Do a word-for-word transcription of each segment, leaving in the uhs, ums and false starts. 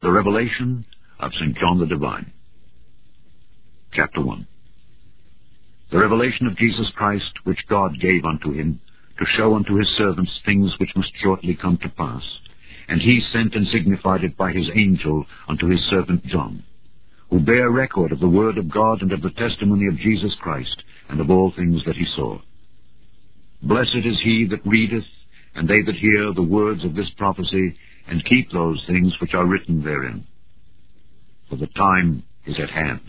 The Revelation of Saint John the Divine. Chapter one. The revelation of Jesus Christ, which God gave unto him, to show unto his servants things which must shortly come to pass. And he sent and signified it by his angel unto his servant John, who bare record of the word of God and of the testimony of Jesus Christ, and of all things that he saw. Blessed is he that readeth, and they that hear the words of this prophecy, and keep those things which are written therein. For the time is at hand.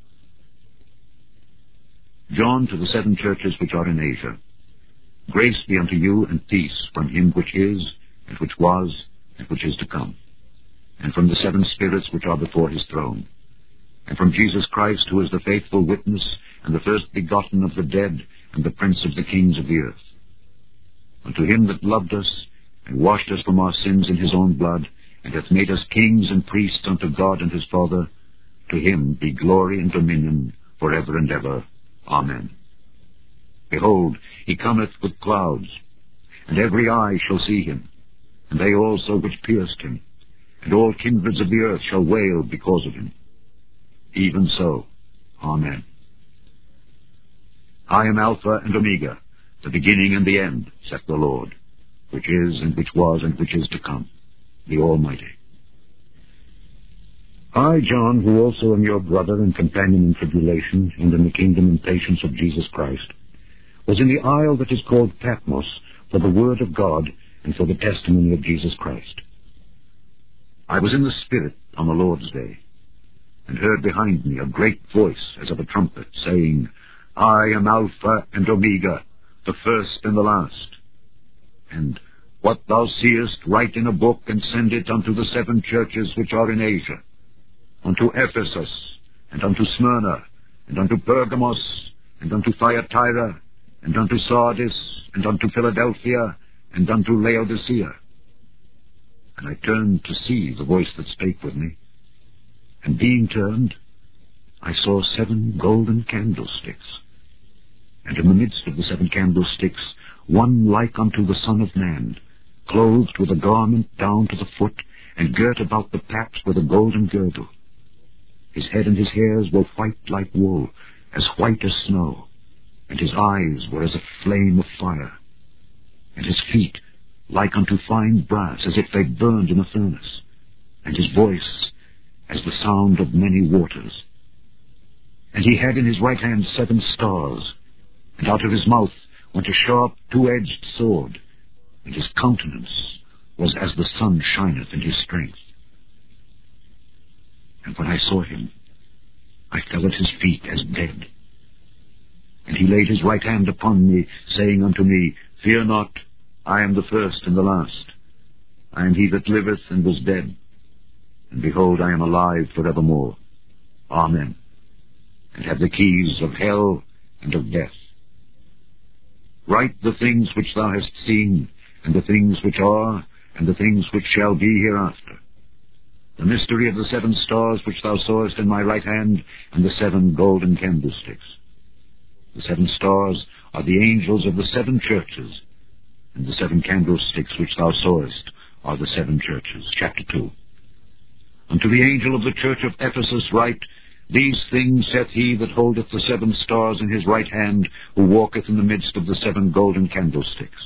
John, to the seven churches which are in Asia. Grace be unto you, and peace from him which is, and which was, and which is to come, and from the seven spirits which are before his throne, and from Jesus Christ, who is the faithful witness, and the first begotten of the dead, and the prince of the kings of the earth. Unto him that loved us, and washed us from our sins in his own blood, and hath made us kings and priests unto God and his Father, to him be glory and dominion for ever and ever. Amen. Behold, he cometh with clouds, and every eye shall see him, and they also which pierced him, and all kindreds of the earth shall wail because of him. Even so. Amen. I am Alpha and Omega, the beginning and the end, saith the Lord, which is, and which was, and which is to come, the Almighty. I, John, who also am your brother and companion in tribulation, and in the kingdom and patience of Jesus Christ, was in the isle that is called Patmos for the word of God and for the testimony of Jesus Christ. I was in the Spirit on the Lord's day, and heard behind me a great voice as of a trumpet, saying, I am Alpha and Omega, the first and the last. And what thou seest, write in a book, and send it unto the seven churches which are in Asia, unto Ephesus, and unto Smyrna, and unto Pergamos, and unto Thyatira, and unto Sardis, and unto Philadelphia, and unto Laodicea. And I turned to see the voice that spake with me, and being turned, I saw seven golden candlesticks, and in the midst of the seven candlesticks one like unto the Son of Man, clothed with a garment down to the foot, and girt about the paps with a golden girdle. His head and his hairs were white like wool, as white as snow, and his eyes were as a flame of fire, and his feet like unto fine brass, as if they burned in a furnace, and his voice as the sound of many waters. And he had in his right hand seven stars, and out of his mouth went a sharp two-edged sword, and his countenance was as the sun shineth in his strength. And when I saw him, I fell at his feet as dead. And he laid his right hand upon me, saying unto me, Fear not, I am the first and the last. I am he that liveth and was dead, and behold, I am alive forevermore. Amen. And have the keys of hell and of death. Write the things which thou hast seen, and the things which are, and the things which shall be hereafter. The mystery of the seven stars which thou sawest in my right hand, and the seven golden candlesticks. The seven stars are the angels of the seven churches, and the seven candlesticks which thou sawest are the seven churches. Chapter two. Unto the angel of the church of Ephesus write, These things saith he that holdeth the seven stars in his right hand, who walketh in the midst of the seven golden candlesticks.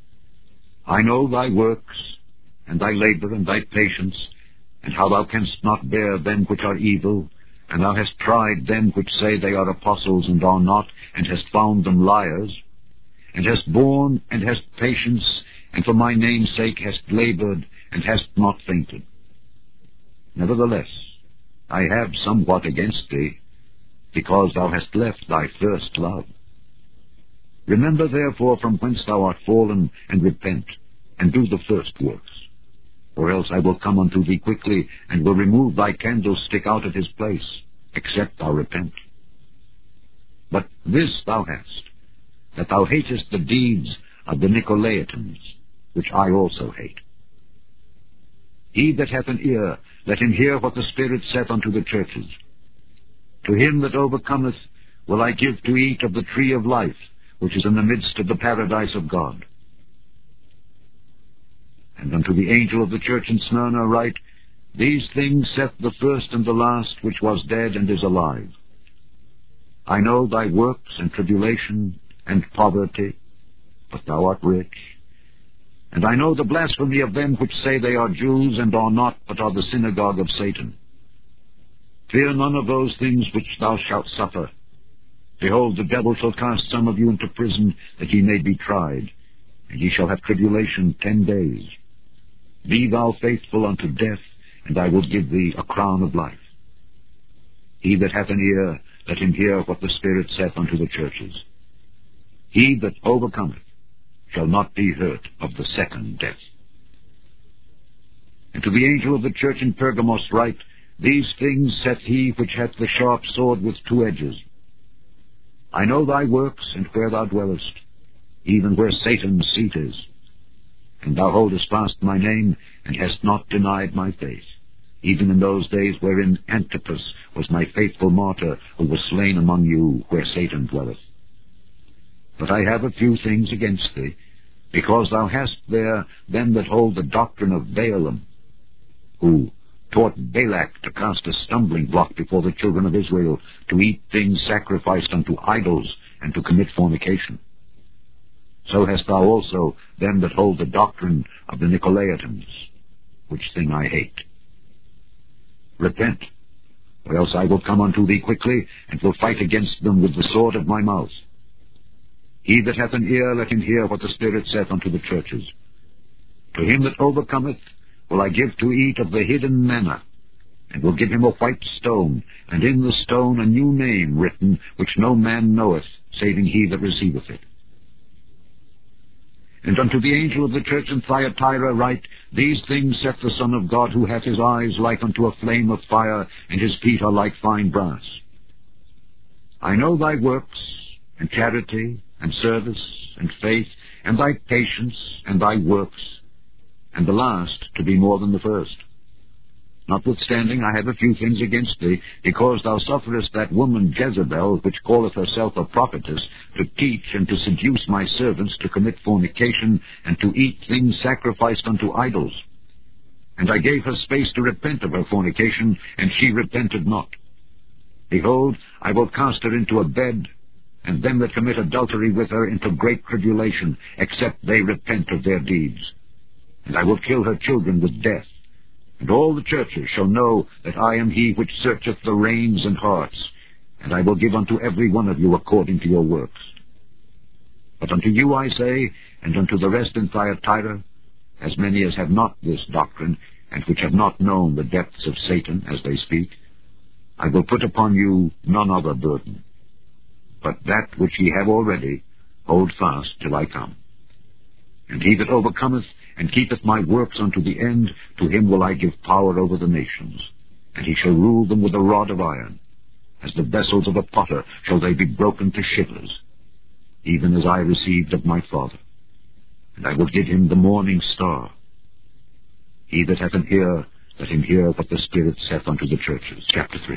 I know thy works, and thy labor, and thy patience, and how thou canst not bear them which are evil, and thou hast tried them which say they are apostles and are not, and hast found them liars, and hast borne, and hast patience, and for my name's sake hast labored, and hast not fainted. Nevertheless, I have somewhat against thee, because thou hast left thy first love. Remember therefore from whence thou art fallen, and repent, and do the first works. Or else I will come unto thee quickly, and will remove thy candlestick out of his place, except thou repent. But this thou hast, that thou hatest the deeds of the Nicolaitans, which I also hate. He that hath an ear, let him hear what the Spirit saith unto the churches. To him that overcometh will I give to eat of the tree of life, which is in the midst of the paradise of God. And unto the angel of the church in Smyrna write, these things saith the first and the last, which was dead and is alive. I know thy works and tribulation and poverty, but thou art rich. And I know the blasphemy of them which say they are Jews, and are not, but are the synagogue of Satan. Fear none of those things which thou shalt suffer. Behold, the devil shall cast some of you into prison, that ye may be tried, and ye shall have tribulation ten days. Be thou faithful unto death, and I will give thee a crown of life. He that hath an ear, let him hear what the Spirit saith unto the churches. He that overcometh shall not be hurt of the second death. And to the angel of the church in Pergamos write, These things saith he which hath the sharp sword with two edges. I know thy works, and where thou dwellest, even where Satan's seat is. And thou holdest fast my name, and hast not denied my faith, even in those days wherein Antipas was my faithful martyr, who was slain among you where Satan dwelleth. But I have a few things against thee, because thou hast there them that hold the doctrine of Balaam, who taught Balak to cast a stumbling block before the children of Israel, to eat things sacrificed unto idols, and to commit fornication. So hast thou also them that hold the doctrine of the Nicolaitans, which thing I hate. Repent, or else I will come unto thee quickly, and will fight against them with the sword of my mouth. He that hath an ear, let him hear what the Spirit saith unto the churches. To him that overcometh will I give to eat of the hidden manna, and will give him a white stone, and in the stone a new name written, which no man knoweth, saving he that receiveth it. And unto the angel of the church in Thyatira write, These things saith the Son of God, who hath his eyes like unto a flame of fire, and his feet are like fine brass. I know thy works, and charity, and service, and faith, and thy patience, and thy works, and the last to be more than the first. Notwithstanding, I have a few things against thee, because thou sufferest that woman Jezebel, which calleth herself a prophetess, to teach and to seduce my servants to commit fornication, and to eat things sacrificed unto idols. And I gave her space to repent of her fornication, and she repented not. Behold, I will cast her into a bed, and them that commit adultery with her into great tribulation, except they repent of their deeds. And I will kill her children with death. And all the churches shall know that I am he which searcheth the reins and hearts, and I will give unto every one of you according to your works. But unto you I say, and unto the rest in Thyatira, as many as have not this doctrine, and which have not known the depths of Satan, as they speak, I will put upon you none other burden, but that which ye have already, hold fast till I come. And he that overcometh and keepeth my works unto the end, to him will I give power over the nations, and he shall rule them with a rod of iron. As the vessels of a potter shall they be broken to shivers, even as I received of my Father. And I will give him the morning star. He that hath an ear, let him hear what the Spirit saith unto the churches. Chapter three.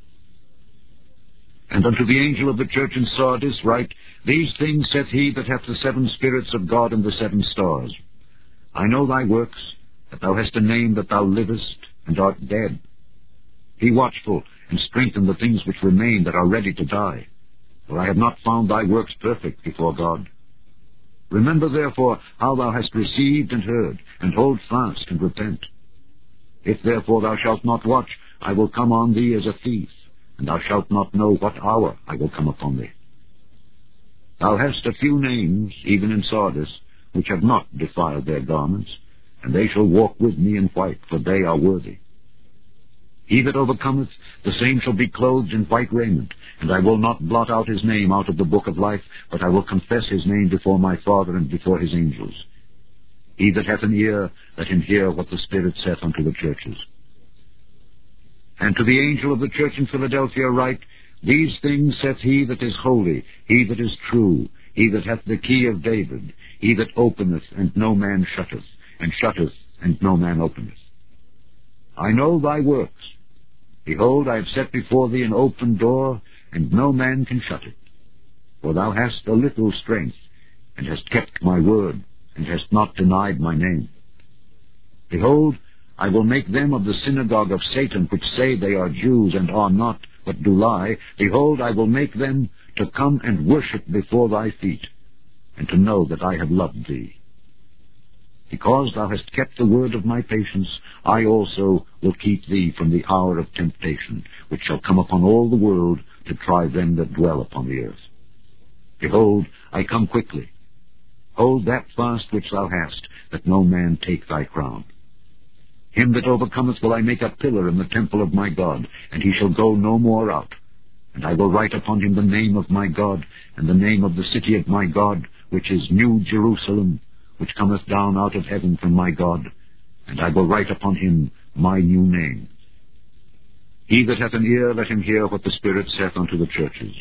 And unto the angel of the church in Sardis write, These things saith he that hath the seven spirits of God and the seven stars. I know thy works, that thou hast a name that thou livest, and art dead. Be watchful, and strengthen the things which remain that are ready to die, for I have not found thy works perfect before God. Remember therefore how thou hast received and heard, and hold fast and repent. If therefore thou shalt not watch, I will come on thee as a thief, and thou shalt not know what hour I will come upon thee. Thou hast a few names, even in Sardis, which have not defiled their garments, and they shall walk with me in white, for they are worthy. He that overcometh, the same shall be clothed in white raiment, and I will not blot out his name out of the book of life, but I will confess his name before my Father and before his angels. He that hath an ear, let him hear what the Spirit saith unto the churches. And to the angel of the church in Philadelphia write, These things saith he that is holy, he that is true, he that hath the key of David, he that openeth, and no man shutteth, and shutteth, and no man openeth. I know thy works. Behold, I have set before thee an open door, and no man can shut it. For thou hast a little strength, and hast kept my word, and hast not denied my name. Behold, I will make them of the synagogue of Satan, which say they are Jews and are not, but do lie. Behold, I will make them to come and worship before thy feet, and to know that I have loved thee. Because thou hast kept the word of my patience, I also will keep thee from the hour of temptation, which shall come upon all the world to try them that dwell upon the earth. Behold, I come quickly. Hold that fast which thou hast, that no man take thy crown. Him that overcometh will I make a pillar in the temple of my God, and he shall go no more out. And I will write upon him the name of my God, and the name of the city of my God, which is New Jerusalem, which cometh down out of heaven from my God, and I will write upon him my new name. He that hath an ear, let him hear what the Spirit saith unto the churches.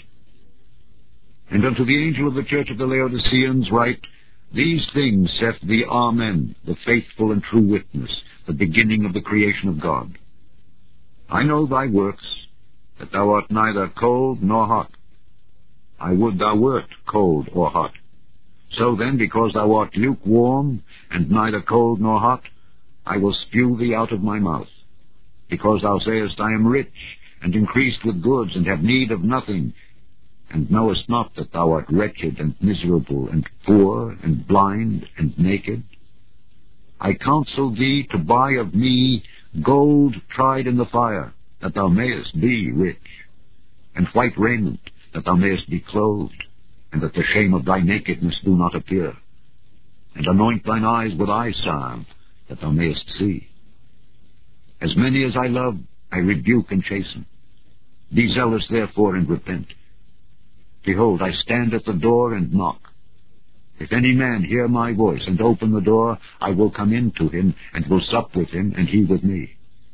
And unto the angel of the church of the Laodiceans write, These things saith the Amen, the faithful and true witness, the beginning of the creation of God. I know thy works, that thou art neither cold nor hot. I would thou wert cold or hot. So then, because thou art lukewarm, and neither cold nor hot, I will spew thee out of my mouth. Because thou sayest, I am rich, and increased with goods, and have need of nothing, and knowest not that thou art wretched, and miserable, and poor, and blind, and naked. I counsel thee to buy of me gold tried in the fire, that thou mayest be rich, and white raiment, that thou mayest be clothed, and that the shame of thy nakedness do not appear. And anoint thine eyes with eye salve, that thou mayest see. As many as I love, I rebuke and chasten. Be zealous therefore, and repent. Behold, I stand at the door and knock. If any man hear my voice, and open the door, I will come in to him, and will sup with him, and he with me.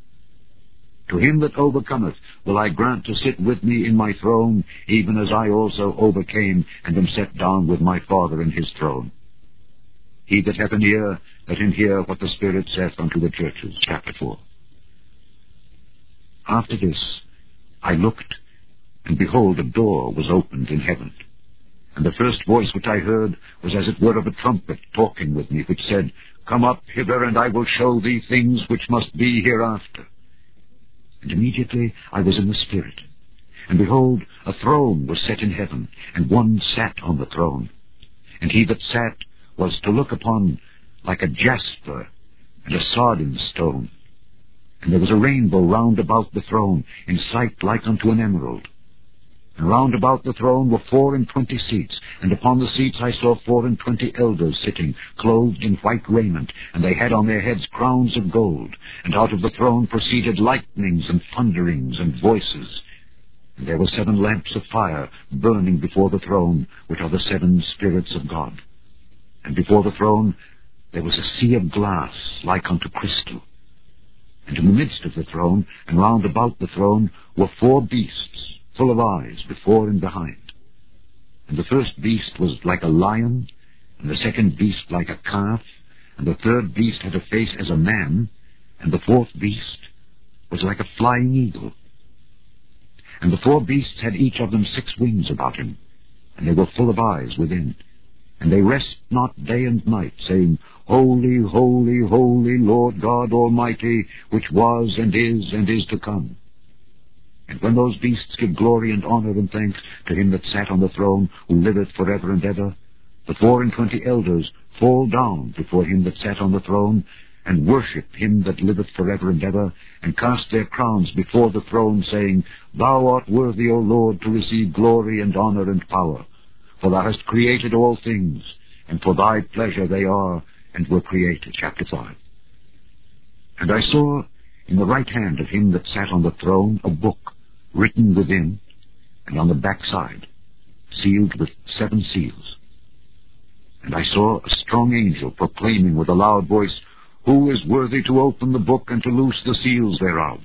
To him that overcometh will I grant to sit with me in my throne, even as I also overcame, and am set down with my Father in his throne. He that hath an ear, let him hear what the Spirit saith unto the churches. Chapter four. After this I looked, and behold, a door was opened in heaven. And the first voice which I heard was as it were of a trumpet talking with me, which said, Come up hither, and I will show thee things which must be hereafter. And immediately I was in the Spirit. And behold, a throne was set in heaven, and one sat on the throne. And he that sat was to look upon like a jasper and a sardine stone. And there was a rainbow round about the throne, in sight like unto an emerald. And round about the throne were four and twenty seats, and upon the seats I saw four and twenty elders sitting, clothed in white raiment, and they had on their heads crowns of gold. And out of the throne proceeded lightnings and thunderings and voices. And there were seven lamps of fire burning before the throne, which are the seven spirits of God. And before the throne there was a sea of glass like unto crystal. And in the midst of the throne, and round about the throne, were four beasts, full of eyes before and behind. And the first beast was like a lion, and the second beast like a calf, and the third beast had a face as a man, and the fourth beast was like a flying eagle. And the four beasts had each of them six wings about him, and they were full of eyes within. And they rest not day and night, saying, Holy, holy, holy, Lord God Almighty, which was and is and is to come. And when those beasts give glory and honor and thanks to him that sat on the throne, who liveth forever and ever, the four and twenty elders fall down before him that sat on the throne, and worship him that liveth forever and ever, and cast their crowns before the throne, saying, Thou art worthy, O Lord, to receive glory and honor and power. For thou hast created all things, and for thy pleasure they are and were created. Chapter five. And I saw in the right hand of him that sat on the throne a book, written within, and on the backside, sealed with seven seals. And I saw a strong angel proclaiming with a loud voice, Who is worthy to open the book and to loose the seals thereof?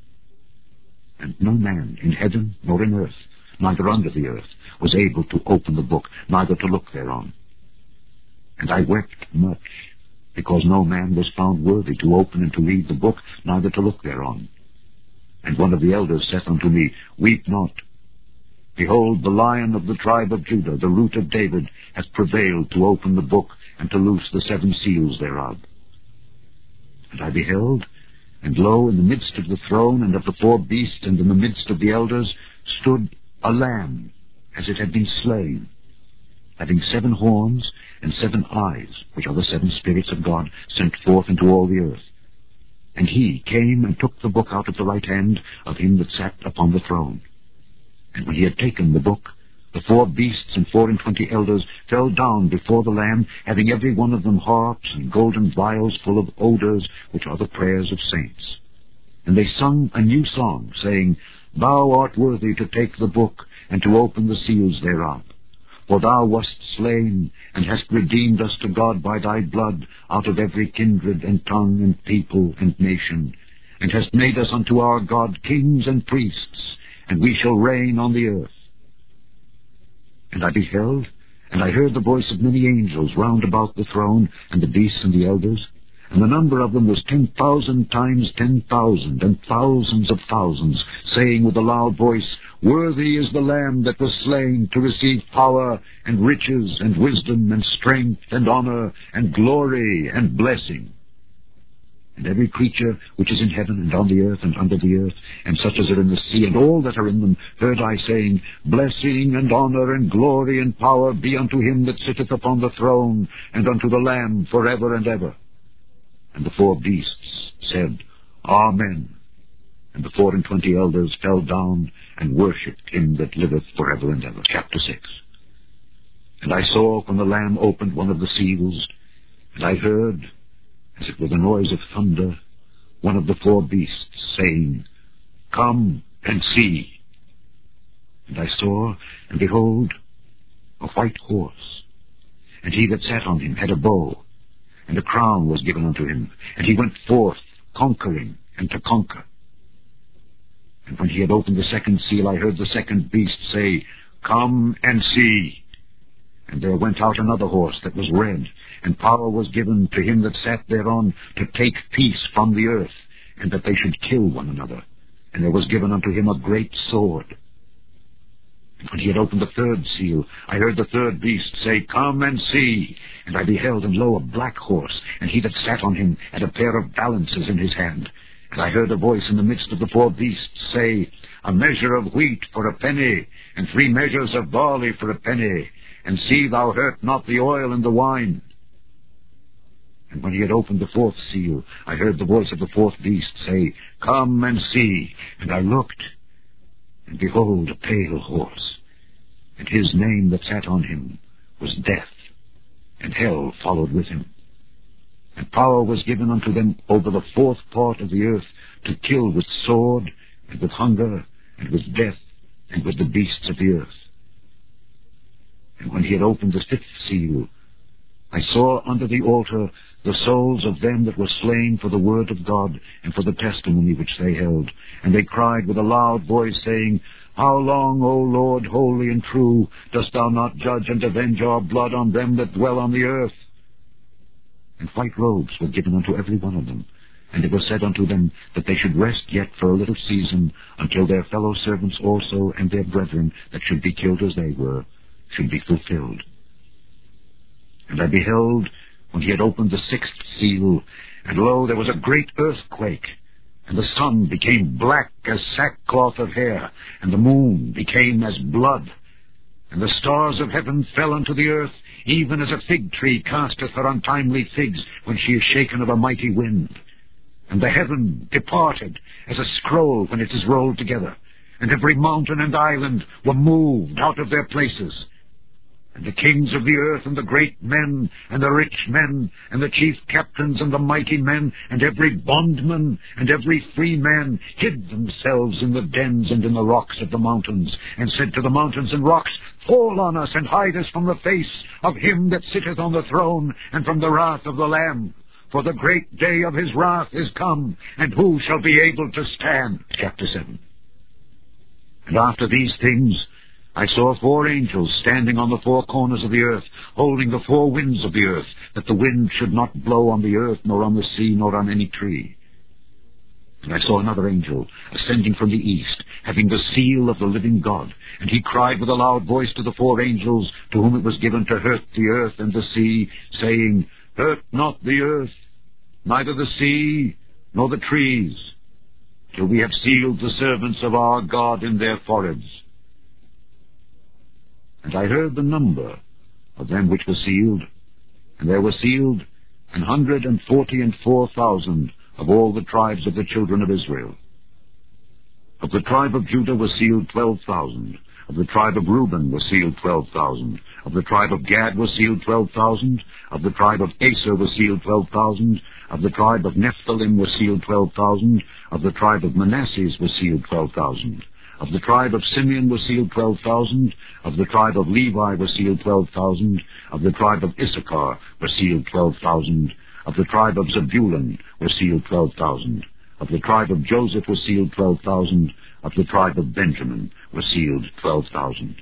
And no man in heaven nor in earth, neither under the earth, was able to open the book, neither to look thereon. And I wept much, because no man was found worthy to open and to read the book, neither to look thereon. And one of the elders saith unto me, Weep not. Behold, the Lion of the tribe of Judah, the root of David, hath prevailed to open the book and to loose the seven seals thereof. And I beheld, And lo, in the midst of the throne and of the four beasts and in the midst of the elders stood a lamb, as it had been slain, having seven horns and seven eyes, which are the seven spirits of God sent forth into all the earth. And he came and took the book out of the right hand of him that sat upon the throne. And when he had taken the book, the four beasts and four and twenty elders fell down before the Lamb, having every one of them harps and golden vials full of odors, which are the prayers of saints. And they sung a new song, saying, Thou art worthy to take the book and to open the seals thereof. For thou wast slain, and hast redeemed us to God by thy blood out of every kindred and tongue and people and nation, and hast made us unto our God kings and priests, and we shall reign on the earth. And I beheld, and I heard the voice of many angels round about the throne, and the beasts and the elders, and the number of them was ten thousand times ten thousand, and thousands of thousands, saying with a loud voice, Worthy is the Lamb that was slain to receive power and riches and wisdom and strength and honor and glory and blessing. And every creature which is in heaven and on the earth and under the earth, and such as are in the sea, and all that are in them, heard I saying, Blessing and honor and glory and power be unto him that sitteth upon the throne, and unto the Lamb for ever and ever. And the four beasts said, Amen. And the four and twenty elders fell down and worshipped him that liveth for ever and ever. Chapter six. And I saw when the Lamb opened one of the seals, and I heard, as it were the noise of thunder, one of the four beasts saying, Come and see. And I saw, and behold, a white horse, and he that sat on him had a bow, and a crown was given unto him, and he went forth conquering and to conquer. And when he had opened the second seal, I heard the second beast say, Come and see. And there went out another horse that was red, and power was given to him that sat thereon to take peace from the earth, and that they should kill one another. And there was given unto him a great sword. And when he had opened the third seal, I heard the third beast say, Come and see. And I beheld, and lo, a black horse, and he that sat on him had a pair of balances in his hand. And I heard a voice in the midst of the four beasts say, A measure of wheat for a penny, and three measures of barley for a penny, and see thou hurt not the oil and the wine. And when he had opened the fourth seal, I heard the voice of the fourth beast say, Come and see. And I looked, and behold, a pale horse, and his name that sat on him was Death, and hell followed with him. And power was given unto them over the fourth part of the earth to kill with sword, and with hunger, and with death, and with the beasts of the earth. And when he had opened the fifth seal, I saw under the altar the souls of them that were slain for the word of God and for the testimony which they held. And they cried with a loud voice, saying, How long, O Lord, holy and true, dost thou not judge and avenge our blood on them that dwell on the earth? And white robes were given unto every one of them. And it was said unto them that they should rest yet for a little season, until their fellow servants also and their brethren that should be killed as they were should be fulfilled. And I beheld, when he had opened the sixth seal, and lo, there was a great earthquake, and the sun became black as sackcloth of hair, and the moon became as blood, and the stars of heaven fell unto the earth, even as a fig tree casteth her untimely figs when she is shaken of a mighty wind. And the heaven departed as a scroll when it is rolled together, and every mountain and island were moved out of their places. And the kings of the earth, and the great men, and the rich men, and the chief captains, and the mighty men, and every bondman, and every free man, hid themselves in the dens and in the rocks of the mountains, and said to the mountains and rocks, Fall on us, and hide us from the face of him that sitteth on the throne, and from the wrath of the Lamb. For the great day of his wrath is come, and who shall be able to stand? Chapter seven. And after these things I saw four angels standing on the four corners of the earth, holding the four winds of the earth, that the wind should not blow on the earth, nor on the sea, nor on any tree. And I saw another angel ascending from the east, having the seal of the living God. And he cried with a loud voice to the four angels, to whom it was given to hurt the earth and the sea, saying, Hurt not the earth, neither the sea, nor the trees, till we have sealed the servants of our God in their foreheads. And I heard the number of them which were sealed, and there were sealed an hundred and forty and four thousand of all the tribes of the children of Israel. Of the tribe of Judah were sealed twelve thousand. Of the tribe of Reuben were sealed twelve thousand. Of the tribe of Gad were sealed twelve thousand. Of the tribe of Aser were sealed twelve thousand. Of the tribe of Nephthalim were sealed twelve thousand. Of the tribe of Manasseh were sealed twelve thousand. Of the tribe of Simeon were sealed twelve thousand. Of the tribe of Levi were sealed twelve thousand. Of the tribe of Issachar were sealed twelve thousand. Of the tribe of Zebulun were sealed twelve thousand. Of the tribe of Joseph were sealed twelve thousand. Of the tribe of Benjamin were sealed twelve thousand.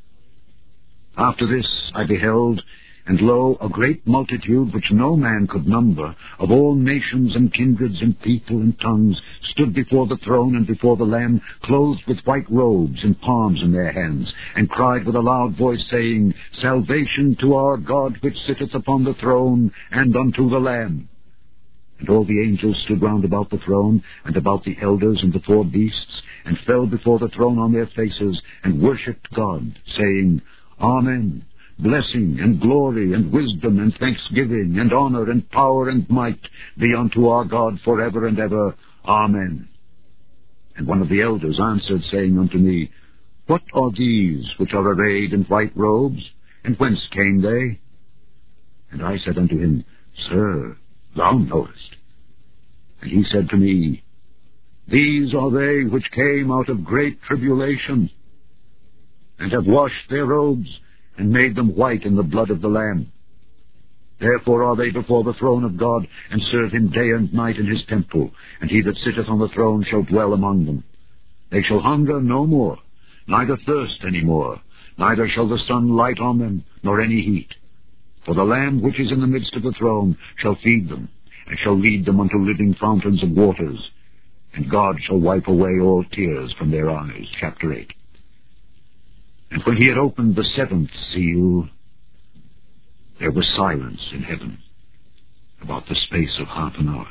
After this I beheld, and lo, a great multitude which no man could number, of all nations and kindreds and people and tongues, stood before the throne and before the Lamb, clothed with white robes and palms in their hands, and cried with a loud voice, saying, Salvation to our God which sitteth upon the throne, and unto the Lamb. And all the angels stood round about the throne, and about the elders and the four beasts, and fell before the throne on their faces, and worshipped God, saying, Amen. Blessing and glory and wisdom and thanksgiving and honor and power and might be unto our God forever and ever. Amen. And one of the elders answered, saying unto me, What are these which are arrayed in white robes, and whence came they? And I said unto him, Sir, thou knowest. And he said to me, These are they which came out of great tribulation, and have washed their robes, and made them white in the blood of the Lamb. Therefore are they before the throne of God, and serve him day and night in his temple, and he that sitteth on the throne shall dwell among them. They shall hunger no more, neither thirst any more, neither shall the sun light on them, nor any heat. For the Lamb which is in the midst of the throne shall feed them, and shall lead them unto living fountains of waters, and God shall wipe away all tears from their eyes. Chapter eight. And when he had opened the seventh seal, there was silence in heaven about the space of half an hour.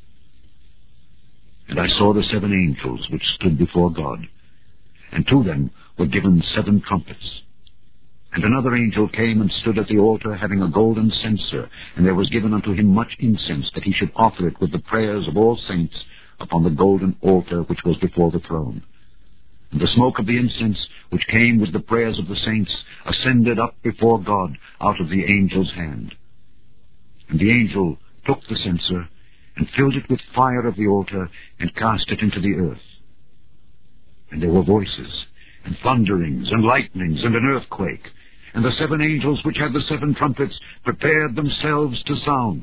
And I saw the seven angels which stood before God, and to them were given seven trumpets. And another angel came and stood at the altar, having a golden censer, and there was given unto him much incense, that he should offer it with the prayers of all saints upon the golden altar which was before the throne. And the smoke of the incense, which came with the prayers of the saints, ascended up before God out of the angel's hand. And the angel took the censer, and filled it with fire of the altar, and cast it into the earth. And there were voices, and thunderings, and lightnings, and an earthquake. And the seven angels which had the seven trumpets prepared themselves to sound.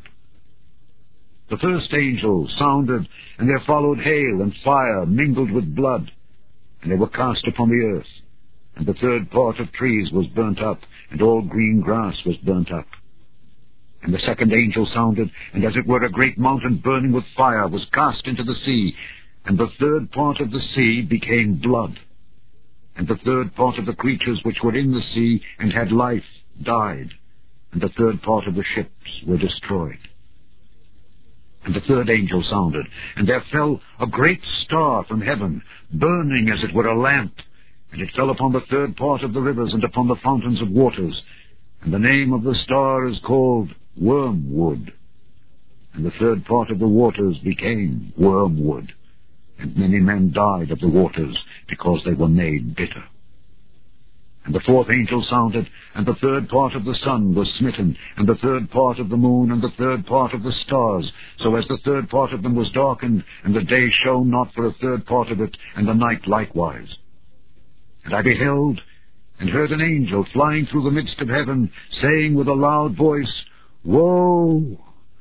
The first angel sounded, and there followed hail and fire mingled with blood, and they were cast upon the earth. And the third part of trees was burnt up, and all green grass was burnt up. And the second angel sounded, and as it were a great mountain burning with fire was cast into the sea, and the third part of the sea became blood. And the third part of the creatures which were in the sea and had life died, and the third part of the ships were destroyed. And the third angel sounded, and there fell a great star from heaven, burning as it were a lamp, and it fell upon the third part of the rivers and upon the fountains of waters. And the name of the star is called Wormwood. And the third part of the waters became wormwood, and many men died of the waters, because they were made bitter. And the fourth angel sounded, and the third part of the sun was smitten, and the third part of the moon, and the third part of the stars, so as the third part of them was darkened, and the day shone not for a third part of it, and the night likewise. And I beheld, and heard an angel flying through the midst of heaven, saying with a loud voice, Woe!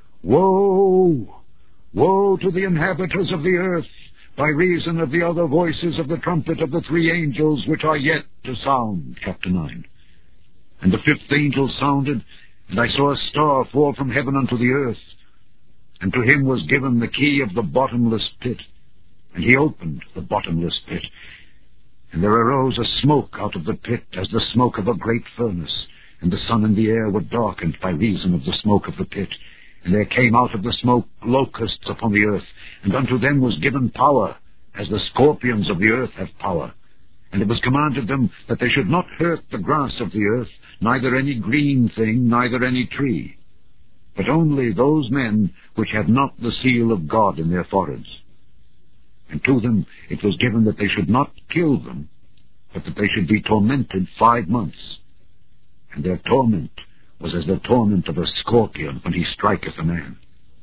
Woe! Woe to the inhabitants of the earth, by reason of the other voices of the trumpet of the three angels which are yet to sound. Chapter nine. And the fifth angel sounded, and I saw a star fall from heaven unto the earth, and to him was given the key of the bottomless pit. And he opened the bottomless pit, and there arose a smoke out of the pit as the smoke of a great furnace, and the sun and the air were darkened by reason of the smoke of the pit. And there came out of the smoke locusts upon the earth, And unto them was given power, as the scorpions of the earth have power. And it was commanded them that they should not hurt the grass of the earth, neither any green thing, neither any tree, but only those men which had not the seal of God in their foreheads. And to them it was given that they should not kill them, but that they should be tormented five months. And their torment was as the torment of a scorpion when he striketh a man.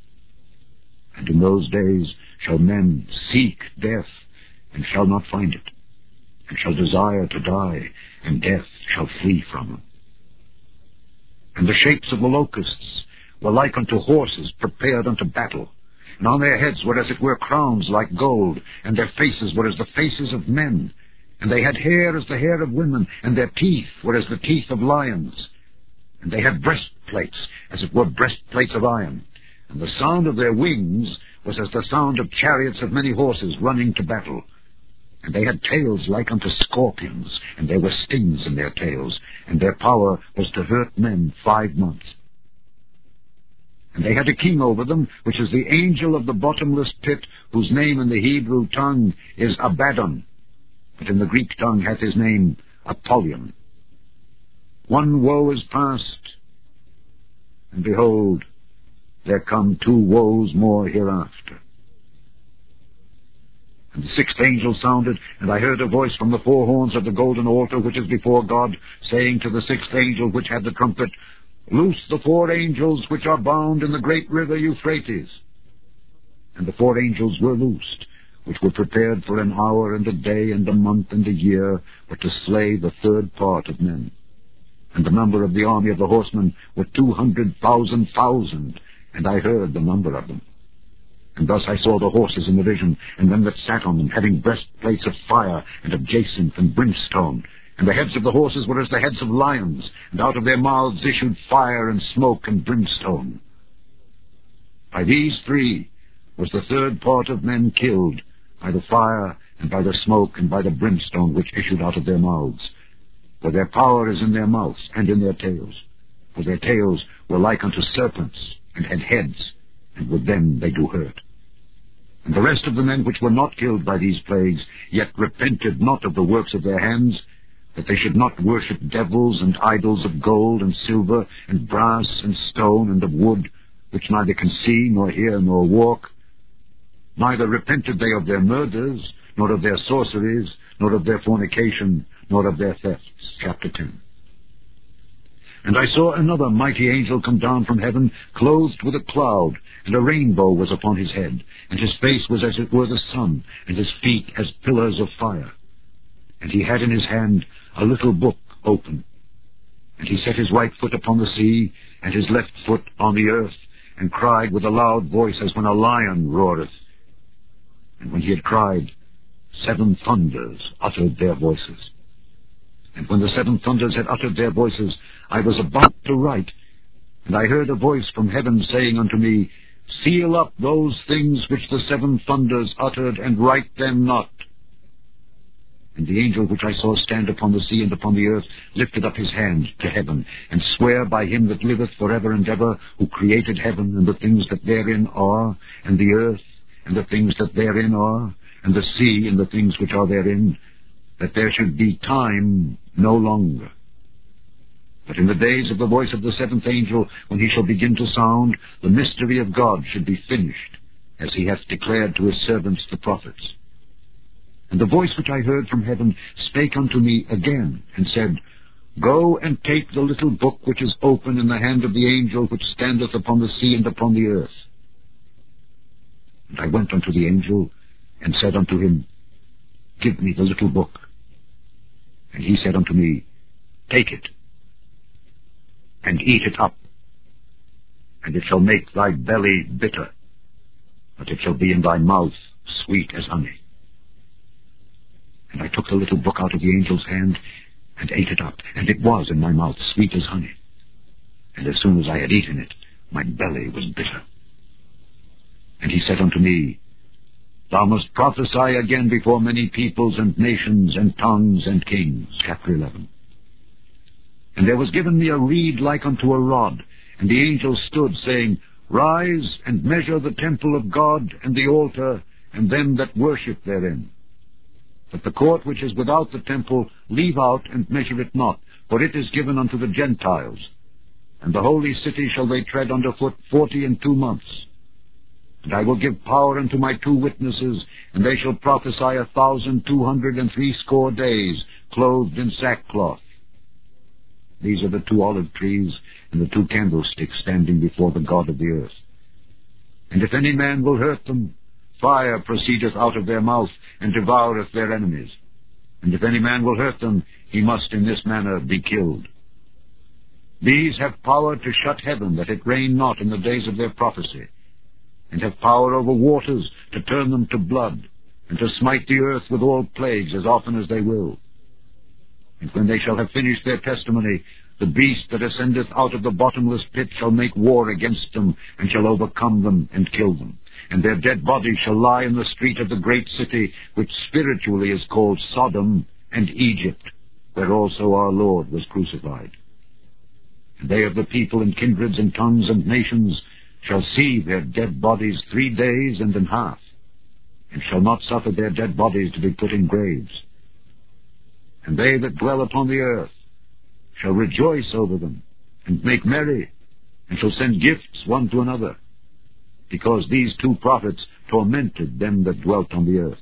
And in those days shall men seek death, and shall not find it, and shall desire to die, and death shall flee from them. And the shapes of the locusts were like unto horses prepared unto battle, and on their heads were as it were crowns like gold, and their faces were as the faces of men, and they had hair as the hair of women, and their teeth were as the teeth of lions, and they had breastplates as it were breastplates of iron, and the sound of their wings was as the sound of chariots of many horses running to battle. And they had tails like unto scorpions, and there were stings in their tails, and their power was to hurt men five months. And they had a king over them, which is the angel of the bottomless pit, whose name in the Hebrew tongue is Abaddon, but in the Greek tongue hath his name Apollyon. One woe is past, and behold, there come two woes more hereafter. And the sixth angel sounded, and I heard a voice from the four horns of the golden altar which is before God, saying to the sixth angel which had the trumpet, Loose the four angels which are bound in the great river Euphrates. And the four angels were loosed, which were prepared for an hour and a day and a month and a year, but to slay the third part of men. And the number of the army of the horsemen were two hundred thousand thousand, and I heard the number of them. And thus I saw the horses in the vision, and them that sat on them, having breastplates of fire, and of jacinth and brimstone. And the heads of the horses were as the heads of lions, and out of their mouths issued fire and smoke and brimstone. By these three was the third part of men killed, by the fire, and by the smoke, and by the brimstone which issued out of their mouths. For their power is in their mouths, and in their tails. For their tails were like unto serpents, and had heads, and with them they do hurt. And the rest of the men which were not killed by these plagues, yet repented not of the works of their hands, that they should not worship devils and idols of gold and silver and brass and stone and of wood, which neither can see nor hear nor walk, neither repented they of their murders, nor of their sorceries, nor of their fornication, nor of their thefts. Chapter ten. And I saw another mighty angel come down from heaven, clothed with a cloud, and a rainbow was upon his head, and his face was as it were the sun, and his feet as pillars of fire. And he had in his hand a little book open. And he set his right foot upon the sea, and his left foot on the earth, and cried with a loud voice as when a lion roareth. And when he had cried, seven thunders uttered their voices. And when the seven thunders had uttered their voices, I was about to write, and I heard a voice from heaven saying unto me, Seal up those things which the seven thunders uttered, and write them not. And the angel which I saw stand upon the sea and upon the earth lifted up his hand to heaven, and sware by him that liveth for ever and ever, who created heaven and the things that therein are, and the earth and the things that therein are, and the sea and the things which are therein, that there should be time no longer. But in the days of the voice of the seventh angel, when he shall begin to sound, the mystery of God should be finished, as he hath declared to his servants the prophets. And the voice which I heard from heaven spake unto me again, and said, Go and take the little book which is open in the hand of the angel which standeth upon the sea and upon the earth. And I went unto the angel, and said unto him, Give me the little book. And he said unto me, Take it, and eat it up, and it shall make thy belly bitter, but it shall be in thy mouth sweet as honey. And I took the little book out of the angel's hand, and ate it up, and it was in my mouth sweet as honey. And as soon as I had eaten it, my belly was bitter. And he said unto me, Thou must prophesy again before many peoples and nations and tongues and kings. Chapter eleven. And there was given me a reed like unto a rod, and the angel stood, saying, Rise and measure the temple of God and the altar and them that worship therein. But the court which is without the temple leave out and measure it not, for it is given unto the Gentiles. And the holy city shall they tread under foot forty and two months. And I will give power unto my two witnesses, and they shall prophesy a thousand two hundred and threescore days, clothed in sackcloth. These are the two olive trees and the two candlesticks standing before the God of the earth. And if any man will hurt them, fire proceedeth out of their mouth, and devoureth their enemies. And if any man will hurt them, he must in this manner be killed. These have power to shut heaven, that it rain not in the days of their prophecy, and have power over waters to turn them to blood, and to smite the earth with all plagues as often as they will. And when they shall have finished their testimony, the beast that ascendeth out of the bottomless pit shall make war against them, and shall overcome them and kill them. And their dead bodies shall lie in the street of the great city, which spiritually is called Sodom and Egypt, where also our Lord was crucified. And they of the people and kindreds and tongues and nations shall see their dead bodies three days and an half, and shall not suffer their dead bodies to be put in graves. And they that dwell upon the earth shall rejoice over them, and make merry, and shall send gifts one to another, because these two prophets tormented them that dwelt on the earth.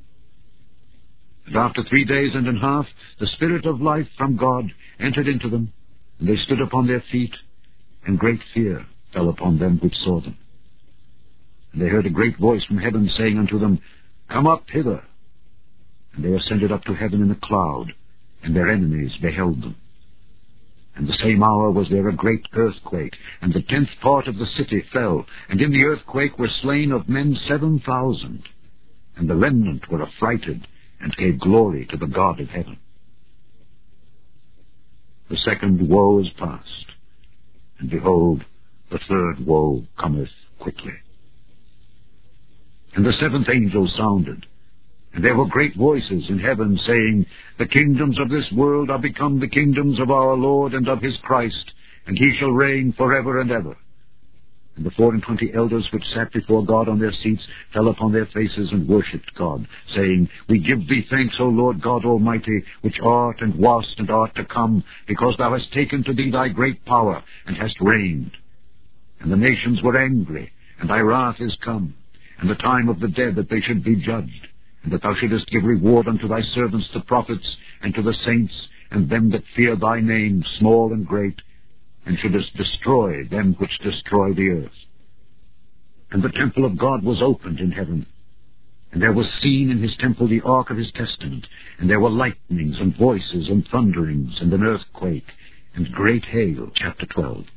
And after three days and an half, the Spirit of life from God entered into them, and they stood upon their feet, and great fear fell upon them which saw them. And they heard a great voice from heaven saying unto them, Come up hither. And they ascended up to heaven in a cloud, and their enemies beheld them. And the same hour was there a great earthquake, and the tenth part of the city fell, and in the earthquake were slain of men seven thousand. And the remnant were affrighted, and gave glory to the God of heaven. The second woe is past, and behold, the third woe cometh quickly. And the seventh angel sounded, and there were great voices in heaven, saying, The kingdoms of this world are become the kingdoms of our Lord and of his Christ, and he shall reign forever and ever. And the four and twenty elders which sat before God on their seats fell upon their faces and worshipped God, saying, We give thee thanks, O Lord God Almighty, which art and wast and art to come, because thou hast taken to thee thy great power, and hast reigned. And the nations were angry, and thy wrath is come, and the time of the dead that they should be judged, and that thou shouldest give reward unto thy servants the prophets, and to the saints, and them that fear thy name, small and great, and shouldest destroy them which destroy the earth. And the temple of God was opened in heaven, and there was seen in his temple the ark of his testament, and there were lightnings and voices and thunderings and an earthquake and great hail. Chapter twelve.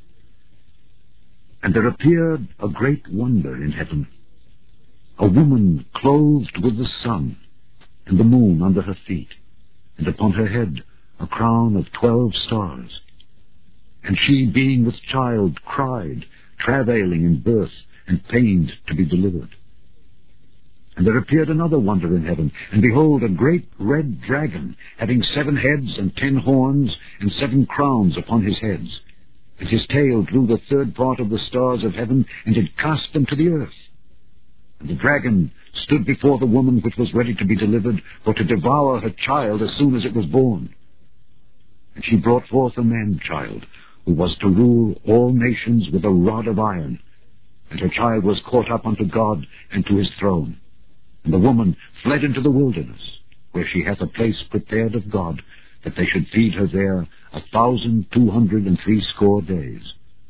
And there appeared a great wonder in heaven, a woman clothed with the sun, and the moon under her feet, and upon her head a crown of twelve stars. And she, being with child, cried, travailing in birth, and pained to be delivered. And there appeared another wonder in heaven, and behold, a great red dragon, having seven heads and ten horns, and seven crowns upon his heads. And his tail drew the third part of the stars of heaven, and did cast them to the earth. And the dragon stood before the woman which was ready to be delivered, for to devour her child as soon as it was born. And she brought forth a man-child, who was to rule all nations with a rod of iron. And her child was caught up unto God and to his throne. And the woman fled into the wilderness, where she hath a place prepared of God, that they should feed her there a thousand two hundred and threescore days.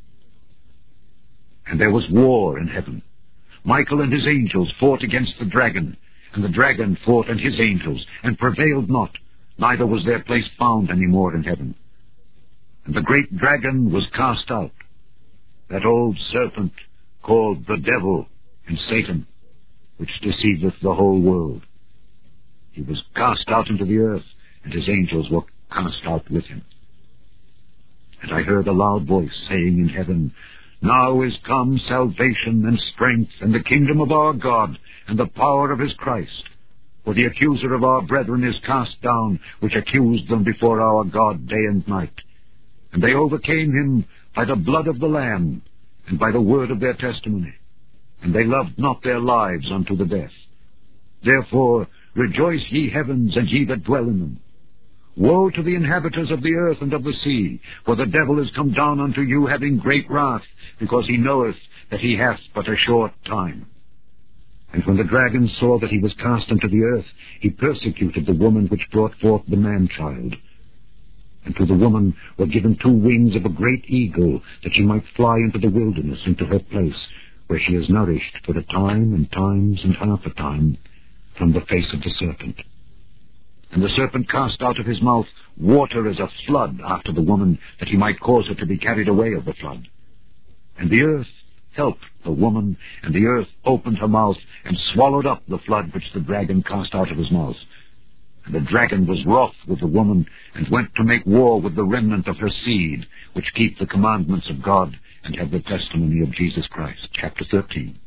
And there was war in heaven. Michael and his angels fought against the dragon, and the dragon fought and his angels, and prevailed not, neither was their place found any more in heaven. And the great dragon was cast out, that old serpent called the devil and Satan, which deceiveth the whole world. He was cast out into the earth, and his angels were cast out with him. And I heard a loud voice saying in heaven, Now is come salvation and strength, and the kingdom of our God, and the power of his Christ. For the accuser of our brethren is cast down, which accused them before our God day and night. And they overcame him by the blood of the Lamb, and by the word of their testimony, and they loved not their lives unto the death. Therefore rejoice, ye heavens, and ye that dwell in them. Woe to the inhabitants of the earth and of the sea, for the devil is come down unto you, having great wrath, because he knoweth that he hath but a short time. And when the dragon saw that he was cast unto the earth, he persecuted the woman which brought forth the man-child. And to the woman were given two wings of a great eagle, that she might fly into the wilderness, into her place, where she is nourished for a time and times and half a time from the face of the serpent. And the serpent cast out of his mouth water as a flood after the woman, that he might cause her to be carried away of the flood. And the earth helped the woman, and the earth opened her mouth, and swallowed up the flood which the dragon cast out of his mouth. And the dragon was wroth with the woman, and went to make war with the remnant of her seed, which keep the commandments of God, and have the testimony of Jesus Christ. Chapter thirteen.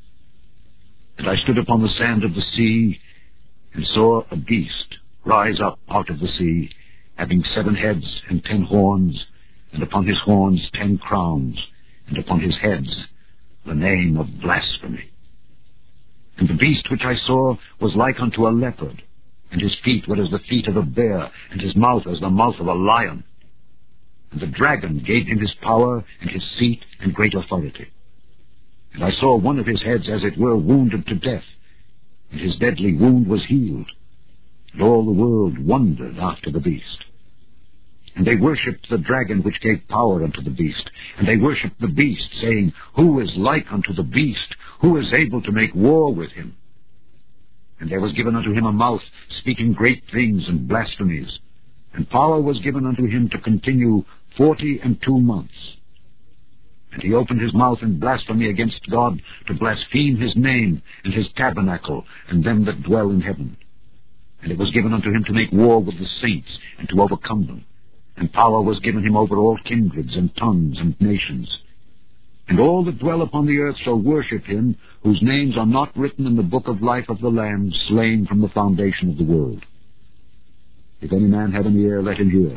And I stood upon the sand of the sea, and saw a beast rise up out of the sea, having seven heads and ten horns, and upon his horns ten crowns, and upon his heads the name of blasphemy. And the beast which I saw was like unto a leopard, and his feet were as the feet of a bear, and his mouth as the mouth of a lion. And the dragon gave him his power, and his seat, and great authority. And I saw one of his heads as it were wounded to death, and his deadly wound was healed. And all the world wondered after the beast. And they worshipped the dragon which gave power unto the beast, and they worshipped the beast, saying, Who is like unto the beast? Who is able to make war with him? And there was given unto him a mouth, speaking great things and blasphemies. And power was given unto him to continue forty and two months. And he opened his mouth in blasphemy against God, to blaspheme his name, and his tabernacle, and them that dwell in heaven. And it was given unto him to make war with the saints, and to overcome them. And power was given him over all kindreds, and tongues, and nations. And all that dwell upon the earth shall worship him, whose names are not written in the book of life of the Lamb, slain from the foundation of the world. If any man have an ear, let him hear.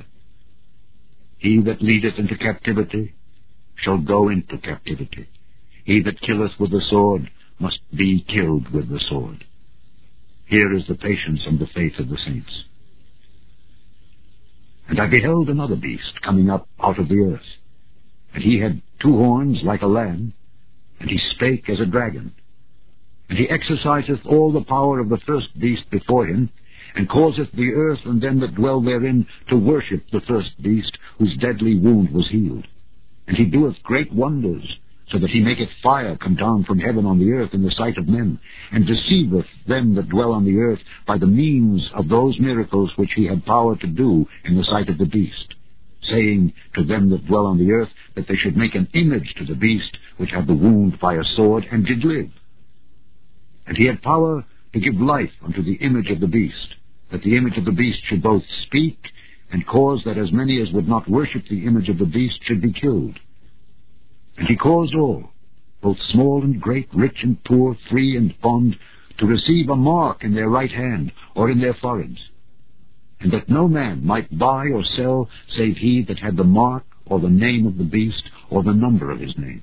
He that leadeth into captivity shall go into captivity. He that killeth with the sword must be killed with the sword. Here is the patience and the faith of the saints. And I beheld another beast coming up out of the earth. And he had two horns like a lamb, and he spake as a dragon. And he exerciseth all the power of the first beast before him, and causeth the earth and them that dwell therein to worship the first beast, whose deadly wound was healed. And he doeth great wonders, so that he maketh fire come down from heaven on the earth in the sight of men, and deceiveth them that dwell on the earth by the means of those miracles which he had power to do in the sight of the beast, saying to them that dwell on the earth that they should make an image to the beast which had the wound by a sword, and did live. And he had power to give life unto the image of the beast, that the image of the beast should both speak, and cause that as many as would not worship the image of the beast should be killed. And he caused all, both small and great, rich and poor, free and bond, to receive a mark in their right hand or in their foreheads, and that no man might buy or sell save he that had the mark or the name of the beast or the number of his name.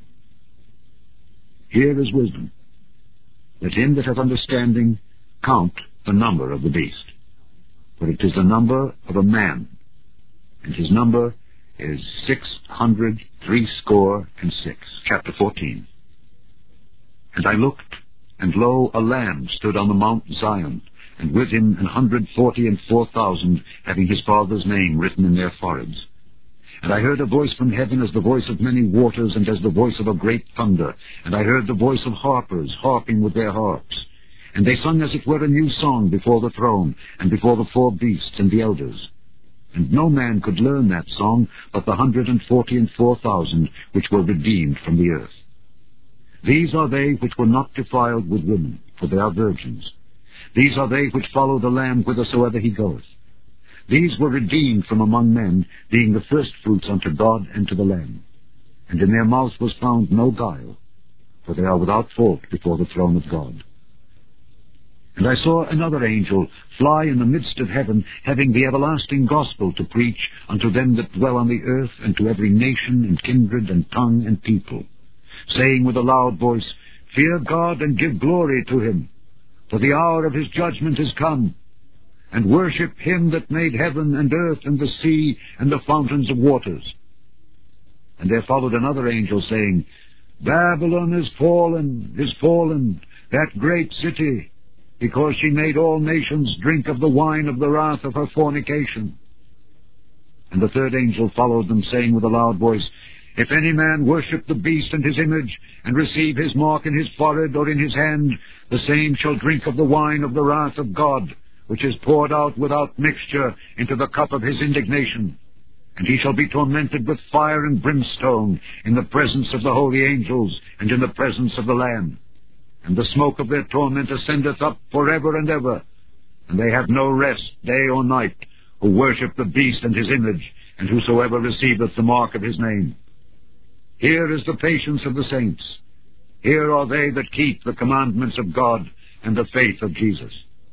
Here is wisdom. Let him that hath understanding count the number of the beast, for it is the number of a man, and his number is six hundred threescore and six. Chapter fourteen. And I looked, and lo, a lamb stood on the Mount Zion, and with him an hundred forty and four thousand, having his father's name written in their foreheads. And I heard a voice from heaven as the voice of many waters, and as the voice of a great thunder. And I heard the voice of harpers harping with their harps. And they sung as it were a new song before the throne, and before the four beasts and the elders. And no man could learn that song but the hundred and forty and four thousand which were redeemed from the earth. These are they which were not defiled with women, for they are virgins. These are they which follow the Lamb whithersoever he goeth. These were redeemed from among men, being the firstfruits unto God and to the Lamb. And in their mouth was found no guile, for they are without fault before the throne of God. And I saw another angel fly in the midst of heaven, having the everlasting gospel to preach unto them that dwell on the earth, and to every nation and kindred and tongue and people. saying with a loud voice, Fear God and give glory to him, for the hour of his judgment is come, and worship him that made heaven and earth and the sea and the fountains of waters. And there followed another angel, saying, Babylon is fallen, is fallen, that great city, because she made all nations drink of the wine of the wrath of her fornication. And the third angel followed them, saying with a loud voice, If any man worship the beast and his image, and receive his mark in his forehead or in his hand, the same shall drink of the wine of the wrath of God, which is poured out without mixture into the cup of his indignation. And he shall be tormented with fire and brimstone in the presence of the holy angels and in the presence of the Lamb. And the smoke of their torment ascendeth up forever and ever. And they have no rest day or night, who worship the beast and his image, and whosoever receiveth the mark of his name. Here is the patience of the saints. Here are they that keep the commandments of God and the faith of Jesus.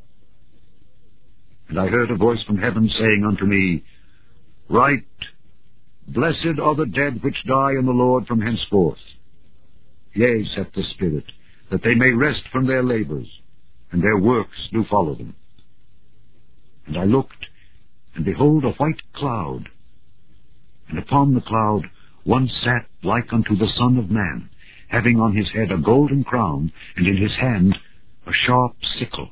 And I heard a voice from heaven saying unto me, Write, Blessed are the dead which die in the Lord from henceforth. Yea, saith the Spirit, that they may rest from their labors, and their works do follow them. And I looked, and behold a white cloud, and upon the cloud one sat like unto the Son of Man, having on his head a golden crown, and in his hand a sharp sickle.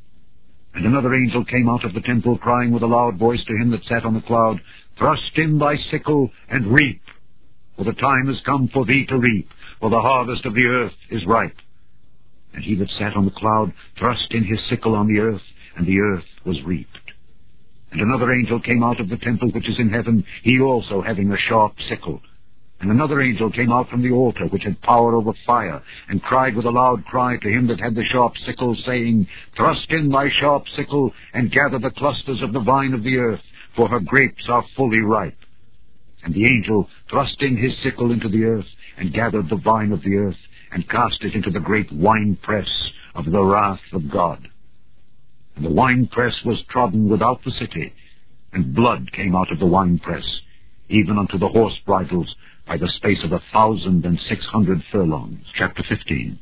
And another angel came out of the temple, crying with a loud voice to him that sat on the cloud, Thrust in thy sickle, and reap, for the time is come for thee to reap, for the harvest of the earth is ripe. And he that sat on the cloud thrust in his sickle on the earth, and the earth was reaped. And another angel came out of the temple which is in heaven, he also having a sharp sickle. And another angel came out from the altar, which had power over fire, and cried with a loud cry to him that had the sharp sickle, saying, Thrust in thy sharp sickle, and gather the clusters of the vine of the earth, for her grapes are fully ripe. And the angel thrust in his sickle into the earth, and gathered the vine of the earth, and cast it into the great winepress of the wrath of God. And the winepress was trodden without the city, and blood came out of the winepress, even unto the horse bridles, by the space of a thousand and six hundred furlongs. Chapter fifteen.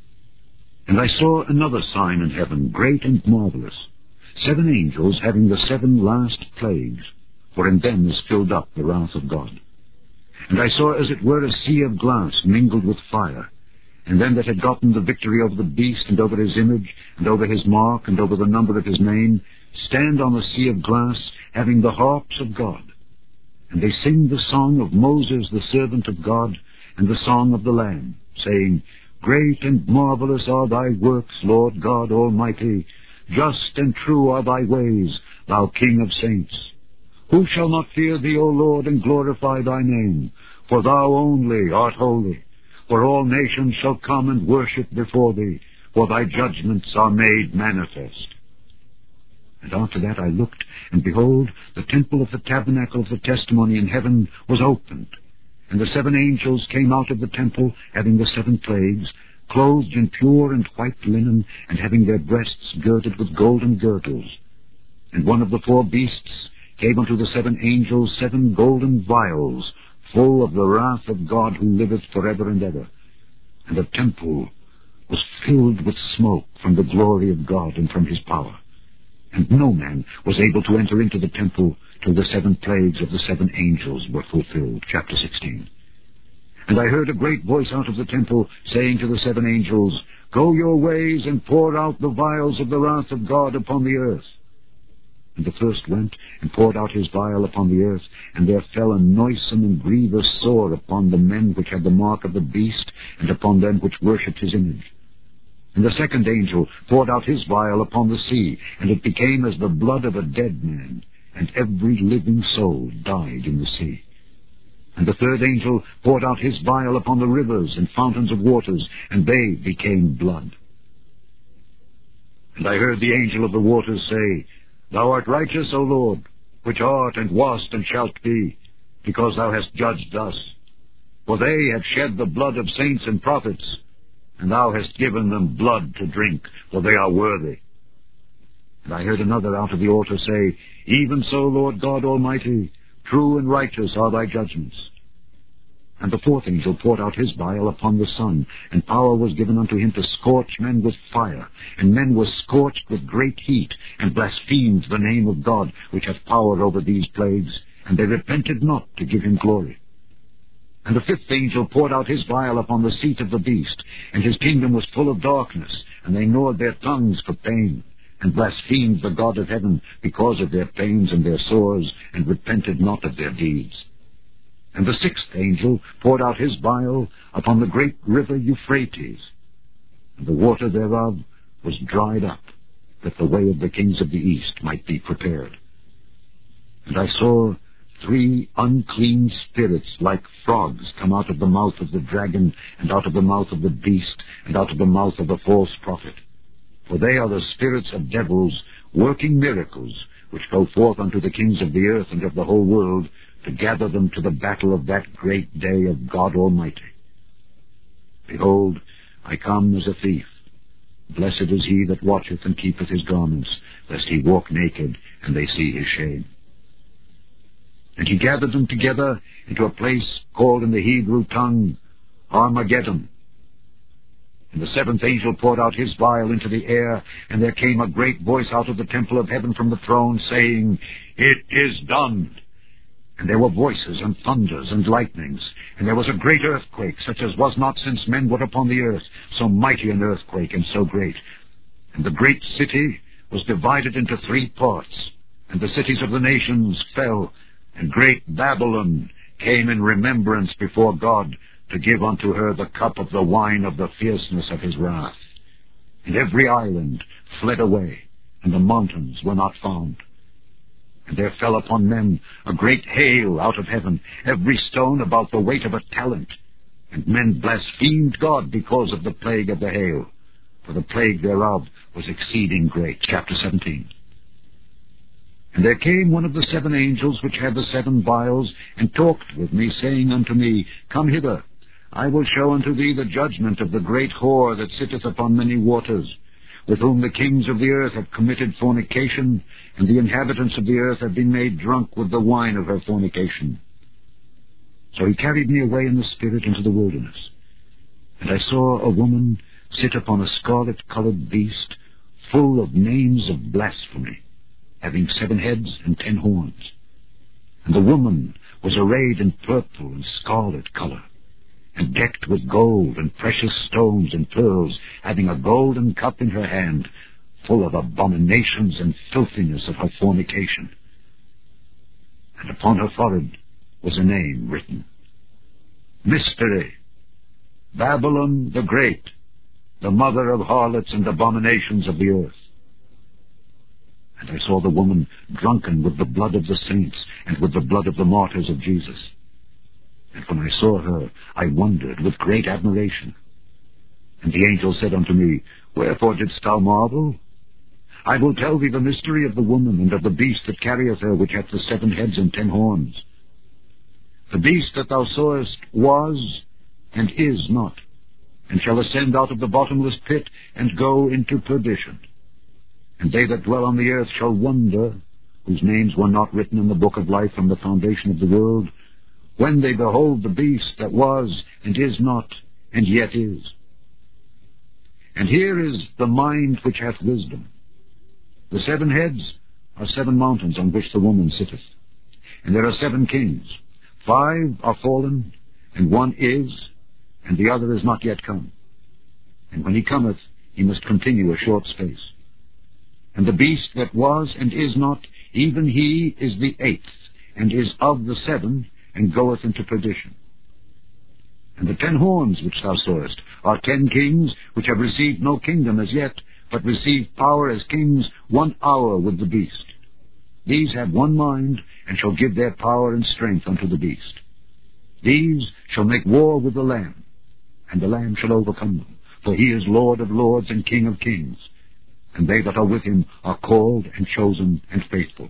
And I saw another sign in heaven, great and marvelous, seven angels having the seven last plagues, for in them is filled up the wrath of God. And I saw as it were a sea of glass mingled with fire, and them that had gotten the victory over the beast, and over his image, and over his mark, and over the number of his name, stand on the sea of glass, having the harps of God. And they sing the song of Moses the servant of God, and the song of the Lamb, saying, Great and marvelous are thy works, Lord God Almighty. Just and true are thy ways, thou King of saints. Who shall not fear thee, O Lord, and glorify thy name? For thou only art holy. For all nations shall come and worship before thee, for thy judgments are made manifest. And after that I looked, and behold, the temple of the tabernacle of the testimony in heaven was opened. And the seven angels came out of the temple, having the seven plagues, clothed in pure and white linen, and having their breasts girded with golden girdles. And one of the four beasts gave unto the seven angels seven golden vials, full of the wrath of God who liveth forever and ever. And the temple was filled with smoke from the glory of God and from his power. And no man was able to enter into the temple till the seven plagues of the seven angels were fulfilled. Chapter sixteen. And I heard a great voice out of the temple, saying to the seven angels, Go your ways, and pour out the vials of the wrath of God upon the earth. And the first went, and poured out his vial upon the earth, and there fell a noisome and grievous sore upon the men which had the mark of the beast, and upon them which worshipped his image. And the second angel poured out his vial upon the sea, and it became as the blood of a dead man, and every living soul died in the sea. And the third angel poured out his vial upon the rivers and fountains of waters, and they became blood. And I heard the angel of the waters say, Thou art righteous, O Lord, which art and wast and shalt be, because thou hast judged thus. For they have shed the blood of saints and prophets, and thou hast given them blood to drink, for they are worthy. And I heard another out of the altar say, Even so, Lord God Almighty, true and righteous are thy judgments. And the fourth angel poured out his vial upon the sun, and power was given unto him to scorch men with fire. And men were scorched with great heat, and blasphemed the name of God, which hath power over these plagues, and they repented not to give him glory. And the fifth angel poured out his vial upon the seat of the beast, and his kingdom was full of darkness, and they gnawed their tongues for pain, and blasphemed the God of heaven because of their pains and their sores, and repented not of their deeds. And the sixth angel poured out his vial upon the great river Euphrates, and the water thereof was dried up, that the way of the kings of the east might be prepared. And I saw three unclean spirits like frogs come out of the mouth of the dragon, and out of the mouth of the beast, and out of the mouth of the false prophet. For they are the spirits of devils, working miracles, which go forth unto the kings of the earth and of the whole world, to gather them to the battle of that great day of God Almighty. Behold, I come as a thief. Blessed is he that watcheth and keepeth his garments, lest he walk naked, and they see his shame. And he gathered them together into a place called in the Hebrew tongue Armageddon. And the seventh angel poured out his vial into the air, and there came a great voice out of the temple of heaven from the throne, saying, It is done. And there were voices, and thunders, and lightnings, and there was a great earthquake, such as was not since men were upon the earth, so mighty an earthquake, and so great. And the great city was divided into three parts, and the cities of the nations fell, and great Babylon came in remembrance before God, to give unto her the cup of the wine of the fierceness of his wrath. And every island fled away, and the mountains were not found. And there fell upon men a great hail out of heaven, every stone about the weight of a talent. And men blasphemed God because of the plague of the hail, for the plague thereof was exceeding great. Chapter seventeen. And there came one of the seven angels which had the seven vials, and talked with me, saying unto me, Come hither, I will show unto thee the judgment of the great whore that sitteth upon many waters, with whom the kings of the earth have committed fornication, and the inhabitants of the earth have been made drunk with the wine of her fornication. So he carried me away in the spirit into the wilderness. And I saw a woman sit upon a scarlet-colored beast, full of names of blasphemy, having seven heads and ten horns. And the woman was arrayed in purple and scarlet color, and decked with gold and precious stones and pearls, having a golden cup in her hand, full of abominations and filthiness of her fornication. And upon her forehead was a name written, Mystery, Babylon the Great, the mother of harlots and abominations of the earth. And I saw the woman drunken with the blood of the saints, and with the blood of the martyrs of Jesus. And when I saw her, I wondered with great admiration. And the angel said unto me, Wherefore didst thou marvel? I will tell thee the mystery of the woman, and of the beast that carrieth her, which hath the seven heads and ten horns. The beast that thou sawest was, and is not, and shall ascend out of the bottomless pit, and go into perdition. And they that dwell on the earth shall wonder, whose names were not written in the book of life from the foundation of the world, when they behold the beast that was, and is not, and yet is. And here is the mind which hath wisdom. The seven heads are seven mountains on which the woman sitteth. And there are seven kings. Five are fallen, and one is, and the other is not yet come. And when he cometh, he must continue a short space. And the beast that was and is not, even he is the eighth, and is of the seven, and goeth into perdition. And the ten horns which thou sawest are ten kings, which have received no kingdom as yet, but receive power as kings one hour with the beast. These have one mind, and shall give their power and strength unto the beast. These shall make war with the Lamb, and the Lamb shall overcome them, for he is Lord of lords and King of kings, and they that are with him are called and chosen and faithful.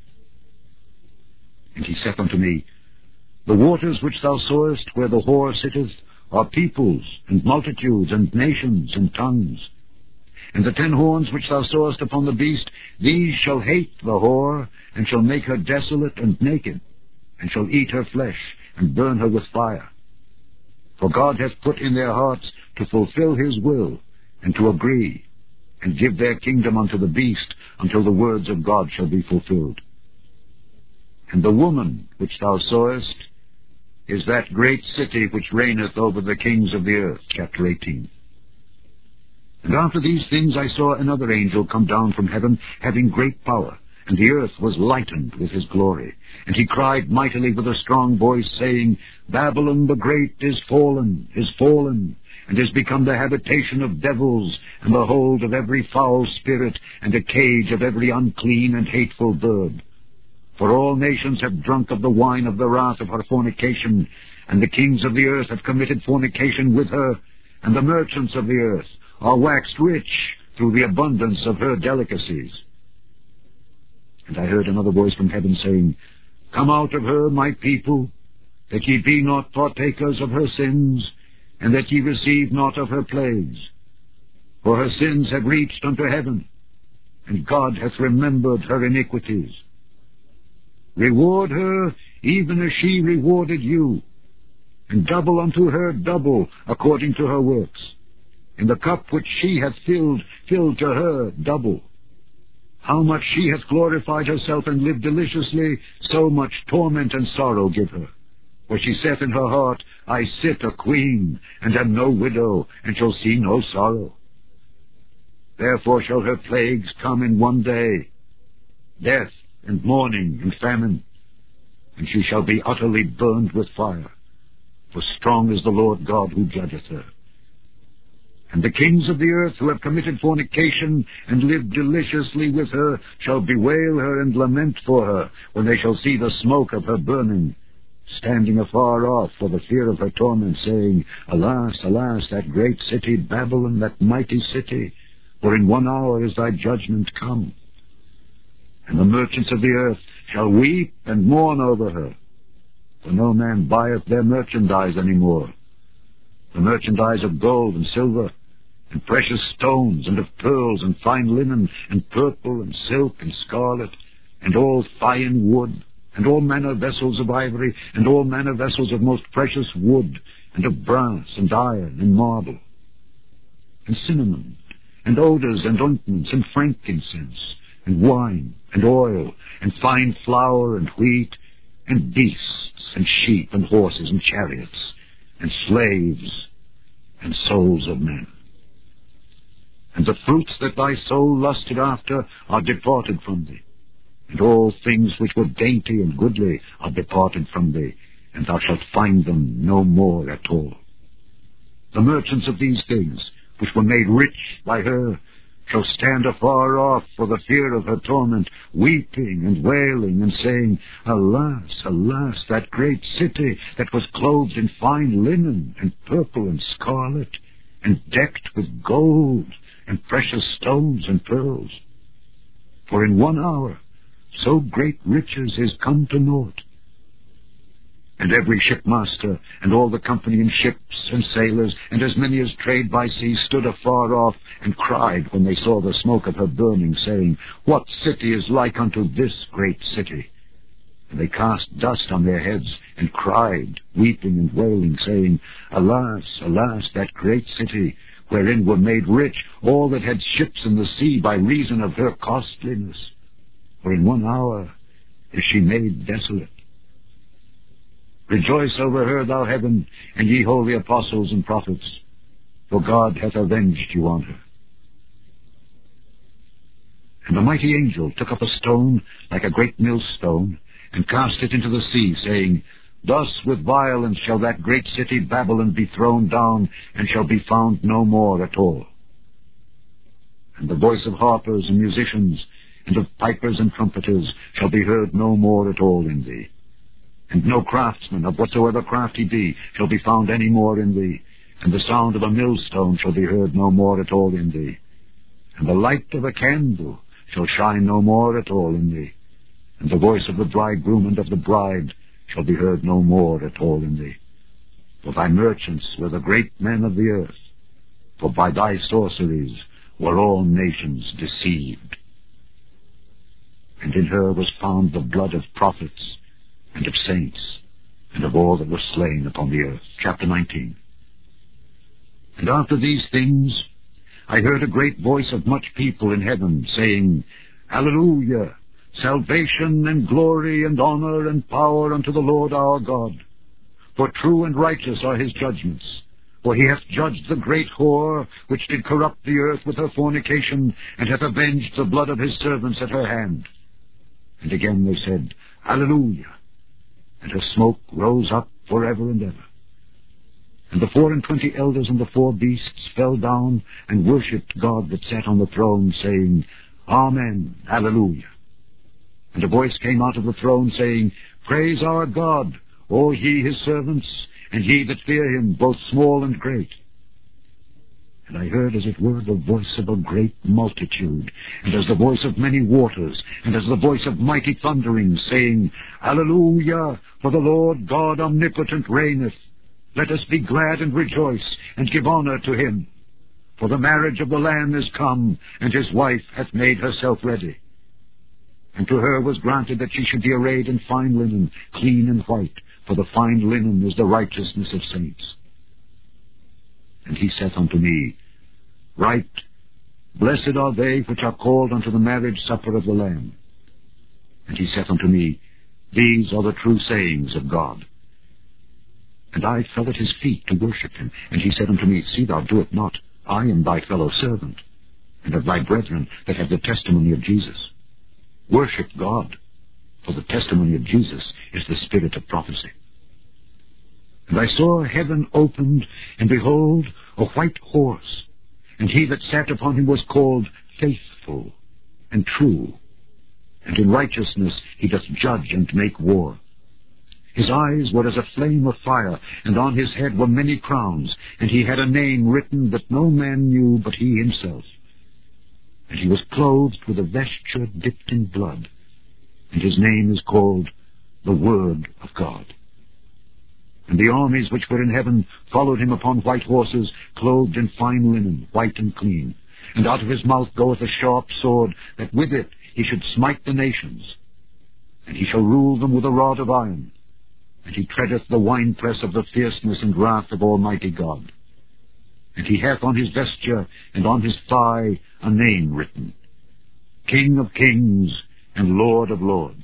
And he saith unto me, The waters which thou sawest where the whore sitteth are peoples, and multitudes, and nations, and tongues. And the ten horns which thou sawest upon the beast, these shall hate the whore, and shall make her desolate and naked, and shall eat her flesh, and burn her with fire. For God hath put in their hearts to fulfill his will, and to agree, and give their kingdom unto the beast, until the words of God shall be fulfilled. And the woman which thou sawest is that great city which reigneth over the kings of the earth. Chapter eighteen. And after these things I saw another angel come down from heaven, having great power, and the earth was lightened with his glory. And he cried mightily with a strong voice, saying, Babylon the great is fallen, is fallen, and is become the habitation of devils, and the hold of every foul spirit, and a cage of every unclean and hateful bird. For all nations have drunk of the wine of the wrath of her fornication, and the kings of the earth have committed fornication with her, and the merchants of the earth are waxed rich through the abundance of her delicacies. And I heard another voice from heaven saying, Come out of her, my people, that ye be not partakers of her sins, and that ye receive not of her plagues. For her sins have reached unto heaven, and God hath remembered her iniquities. Reward her even as she rewarded you, and double unto her double according to her works. In the cup which she hath filled, fill to her double. How much she hath glorified herself and lived deliciously, so much torment and sorrow give her. For she saith in her heart, I sit a queen, and am no widow, and shall see no sorrow. Therefore shall her plagues come in one day, death, and mourning, and famine, and she shall be utterly burned with fire. For strong is the Lord God who judgeth her. And the kings of the earth who have committed fornication and lived deliciously with her shall bewail her and lament for her when they shall see the smoke of her burning, standing afar off for the fear of her torment, saying, Alas, alas, that great city Babylon, that mighty city, for in one hour is thy judgment come. And the merchants of the earth shall weep and mourn over her, for no man buyeth their merchandise any more. The merchandise of gold and silver, and precious stones, and of pearls, and fine linen, and purple, and silk, and scarlet, and all fine wood, and all manner vessels of ivory, and all manner vessels of most precious wood, and of brass, and iron, and marble, and cinnamon, and odors, and ointments, and frankincense, and wine, and oil, and fine flour, and wheat, and beasts, and sheep, and horses, and chariots, and slaves, and souls of men. And the fruits that thy soul lusted after are departed from thee, and all things which were dainty and goodly are departed from thee, and thou shalt find them no more at all. The merchants of these things, which were made rich by her, shall stand afar off for the fear of her torment, weeping and wailing, and saying, Alas, alas, that great city that was clothed in fine linen, and purple and scarlet, and decked with gold, and precious stones and pearls. For in one hour so great riches is come to naught. And every shipmaster, and all the company in ships and sailors, and as many as trade by sea, stood afar off, and cried when they saw the smoke of her burning, saying, What city is like unto this great city? And they cast dust on their heads, and cried, weeping and wailing, saying, Alas, alas, that great city, wherein were made rich all that had ships in the sea by reason of her costliness. For in one hour is she made desolate. Rejoice over her, thou heaven, and ye holy apostles and prophets, for God hath avenged you on her. And the mighty angel took up a stone like a great millstone, and cast it into the sea, saying, Thus with violence shall that great city Babylon be thrown down, and shall be found no more at all. And the voice of harpers and musicians, and of pipers and trumpeters, shall be heard no more at all in thee. And no craftsman, of whatsoever craft he be, shall be found any more in thee. And the sound of a millstone shall be heard no more at all in thee. And the light of a candle shall shine no more at all in thee. And the voice of the bridegroom and of the bride shall be heard no more at all in thee. For thy merchants were the great men of the earth, for by thy sorceries were all nations deceived. And in her was found the blood of prophets, and of saints, and of all that were slain upon the earth. Chapter nineteen. And after these things I heard a great voice of much people in heaven, saying, Alleluia! Salvation and glory and honor and power unto the Lord our God. For true and righteous are his judgments. For he hath judged the great whore, which did corrupt the earth with her fornication, and hath avenged the blood of his servants at her hand. And again they said, Alleluia! And her smoke rose up forever and ever. And the four and twenty elders and the four beasts fell down and worshipped God that sat on the throne, saying, Amen, Alleluia. And a voice came out of the throne, saying, Praise our God, all ye his servants, and ye that fear him, both small and great. And I heard as it were the voice of a great multitude, and as the voice of many waters, and as the voice of mighty thunderings, saying, Alleluia, for the Lord God omnipotent reigneth. Let us be glad and rejoice, and give honor to him. For the marriage of the Lamb is come, and his wife hath made herself ready. And to her was granted that she should be arrayed in fine linen, clean and white, for the fine linen is the righteousness of saints. And he saith unto me, Write, Blessed are they which are called unto the marriage supper of the Lamb. And he saith unto me, These are the true sayings of God. And I fell at his feet to worship him. And he said unto me, See thou do it not. I am thy fellow servant, and of thy brethren that have the testimony of Jesus. Worship God, for the testimony of Jesus is the spirit of prophecy. And I saw heaven opened, and behold, a white horse, and he that sat upon him was called Faithful and True, and in righteousness he doth judge and make war. His eyes were as a flame of fire, and on his head were many crowns, and he had a name written that no man knew but he himself. And he was clothed with a vesture dipped in blood, and his name is called the Word of God. And the armies which were in heaven followed him upon white horses, clothed in fine linen, white and clean. And out of his mouth goeth a sharp sword, that with it he should smite the nations. And he shall rule them with a rod of iron. And he treadeth the winepress of the fierceness and wrath of Almighty God. And he hath on his vesture and on his thigh a name written, King of Kings and Lord of Lords.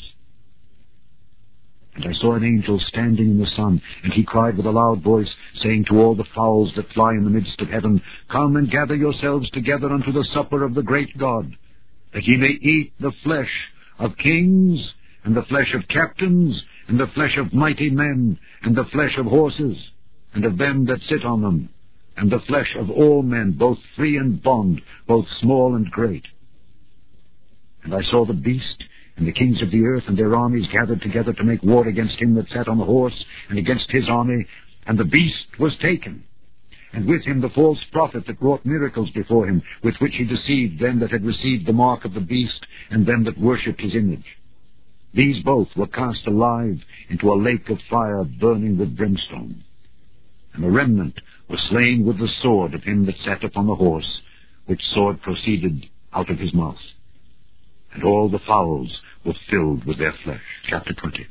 And I saw an angel standing in the sun, and he cried with a loud voice, saying to all the fowls that fly in the midst of heaven, Come and gather yourselves together unto the supper of the great God, that ye may eat the flesh of kings, and the flesh of captains, and the flesh of mighty men, and the flesh of horses, and of them that sit on them, and the flesh of all men, both free and bond, both small and great. And I saw the beast, and the kings of the earth, and their armies gathered together to make war against him that sat on the horse, and against his army, and the beast was taken, and with him the false prophet that wrought miracles before him, with which he deceived them that had received the mark of the beast, and them that worshipped his image. These both were cast alive into a lake of fire burning with brimstone. And the remnant was slain with the sword of him that sat upon the horse, which sword proceeded out of his mouth. And all the fowls were filled with their flesh. Chapter twenty.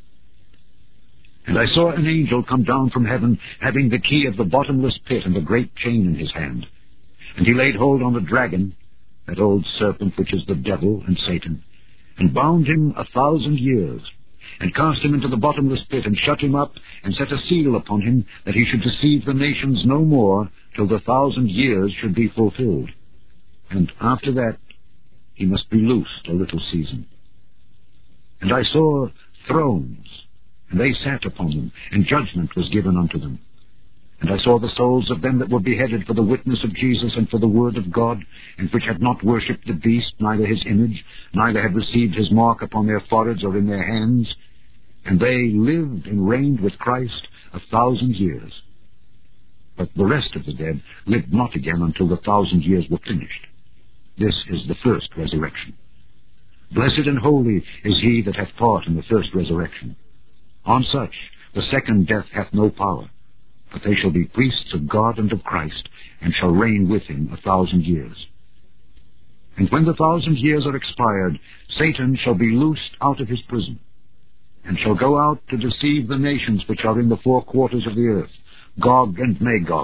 And I saw an angel come down from heaven, having the key of the bottomless pit and a great chain in his hand. And he laid hold on the dragon, that old serpent which is the devil and Satan, and bound him a thousand years, and cast him into the bottomless pit, and shut him up, and set a seal upon him, that he should deceive the nations no more, till the thousand years should be fulfilled. And after that he must be loosed a little season. And I saw thrones, and they sat upon them, and judgment was given unto them. And I saw the souls of them that were beheaded for the witness of Jesus and for the word of God, and which had not worshipped the beast, neither his image, neither had received his mark upon their foreheads or in their hands. And they lived and reigned with Christ a thousand years. But the rest of the dead lived not again until the thousand years were finished. This is the first resurrection. Blessed and holy is he that hath part in the first resurrection. On such the second death hath no power, but they shall be priests of God and of Christ, and shall reign with him a thousand years. And when the thousand years are expired, Satan shall be loosed out of his prison, and shall go out to deceive the nations which are in the four quarters of the earth, Gog and Magog,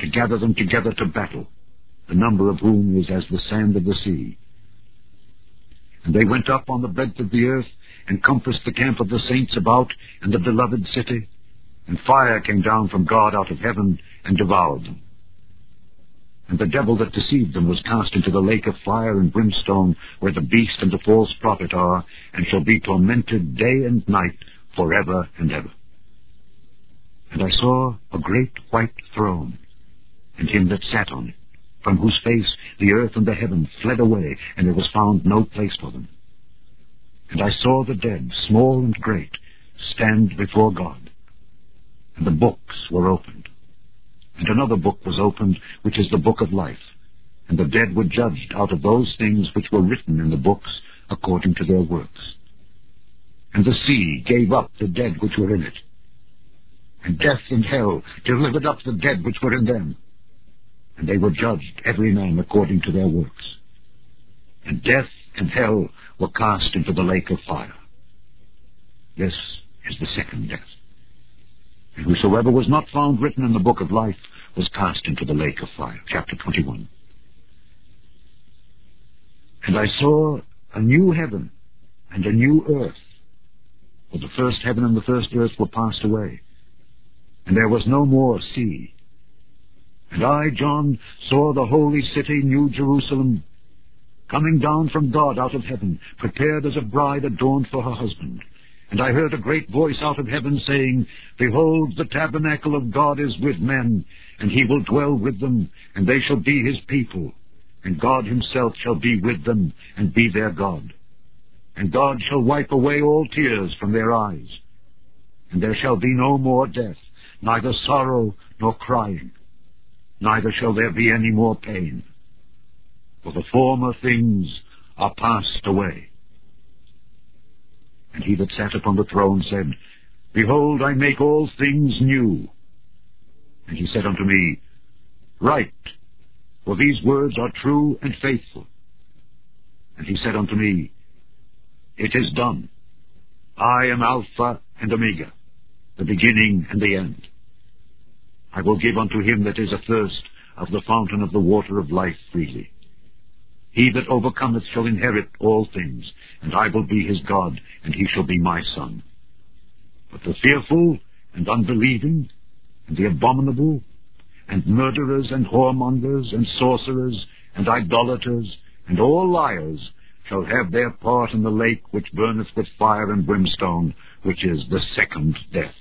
to gather them together to battle, the number of whom is as the sand of the sea. And they went up on the breadth of the earth, and compassed the camp of the saints about, and the beloved city, and fire came down from God out of heaven, and devoured them. And the devil that deceived them was cast into the lake of fire and brimstone, where the beast and the false prophet are, and shall be tormented day and night forever and ever. And I saw a great white throne, and him that sat on it, from whose face the earth and the heaven fled away, and there was found no place for them. And I saw the dead, small and great, stand before God, and the books were opened. And another book was opened, which is the book of life, and the dead were judged out of those things which were written in the books according to their works. And the sea gave up the dead which were in it, and death and hell delivered up the dead which were in them, and they were judged every man according to their works. And death and hell were cast into the lake of fire. This is the second death. And whosoever was not found written in the book of life was cast into the lake of fire. Chapter twenty-one. And I saw a new heaven and a new earth, for the first heaven and the first earth were passed away, and there was no more sea. And I, John, saw the holy city, New Jerusalem, coming down from God out of heaven, prepared as a bride adorned for her husband. And I heard a great voice out of heaven saying, Behold, the tabernacle of God is with men, and he will dwell with them, and they shall be his people, and God himself shall be with them, and be their God. And God shall wipe away all tears from their eyes, and there shall be no more death, neither sorrow nor crying, neither shall there be any more pain, for the former things are passed away. And he that sat upon the throne said, Behold, I make all things new. And he said unto me, Write, for these words are true and faithful. And he said unto me, It is done. I am Alpha and Omega, the beginning and the end. I will give unto him that is athirst of the fountain of the water of life freely. He that overcometh shall inherit all things, and I will be his God, and he shall be my son. But the fearful and unbelieving, and the abominable, and murderers, and whoremongers, and sorcerers, and idolaters, and all liars shall have their part in the lake which burneth with fire and brimstone, which is the second death.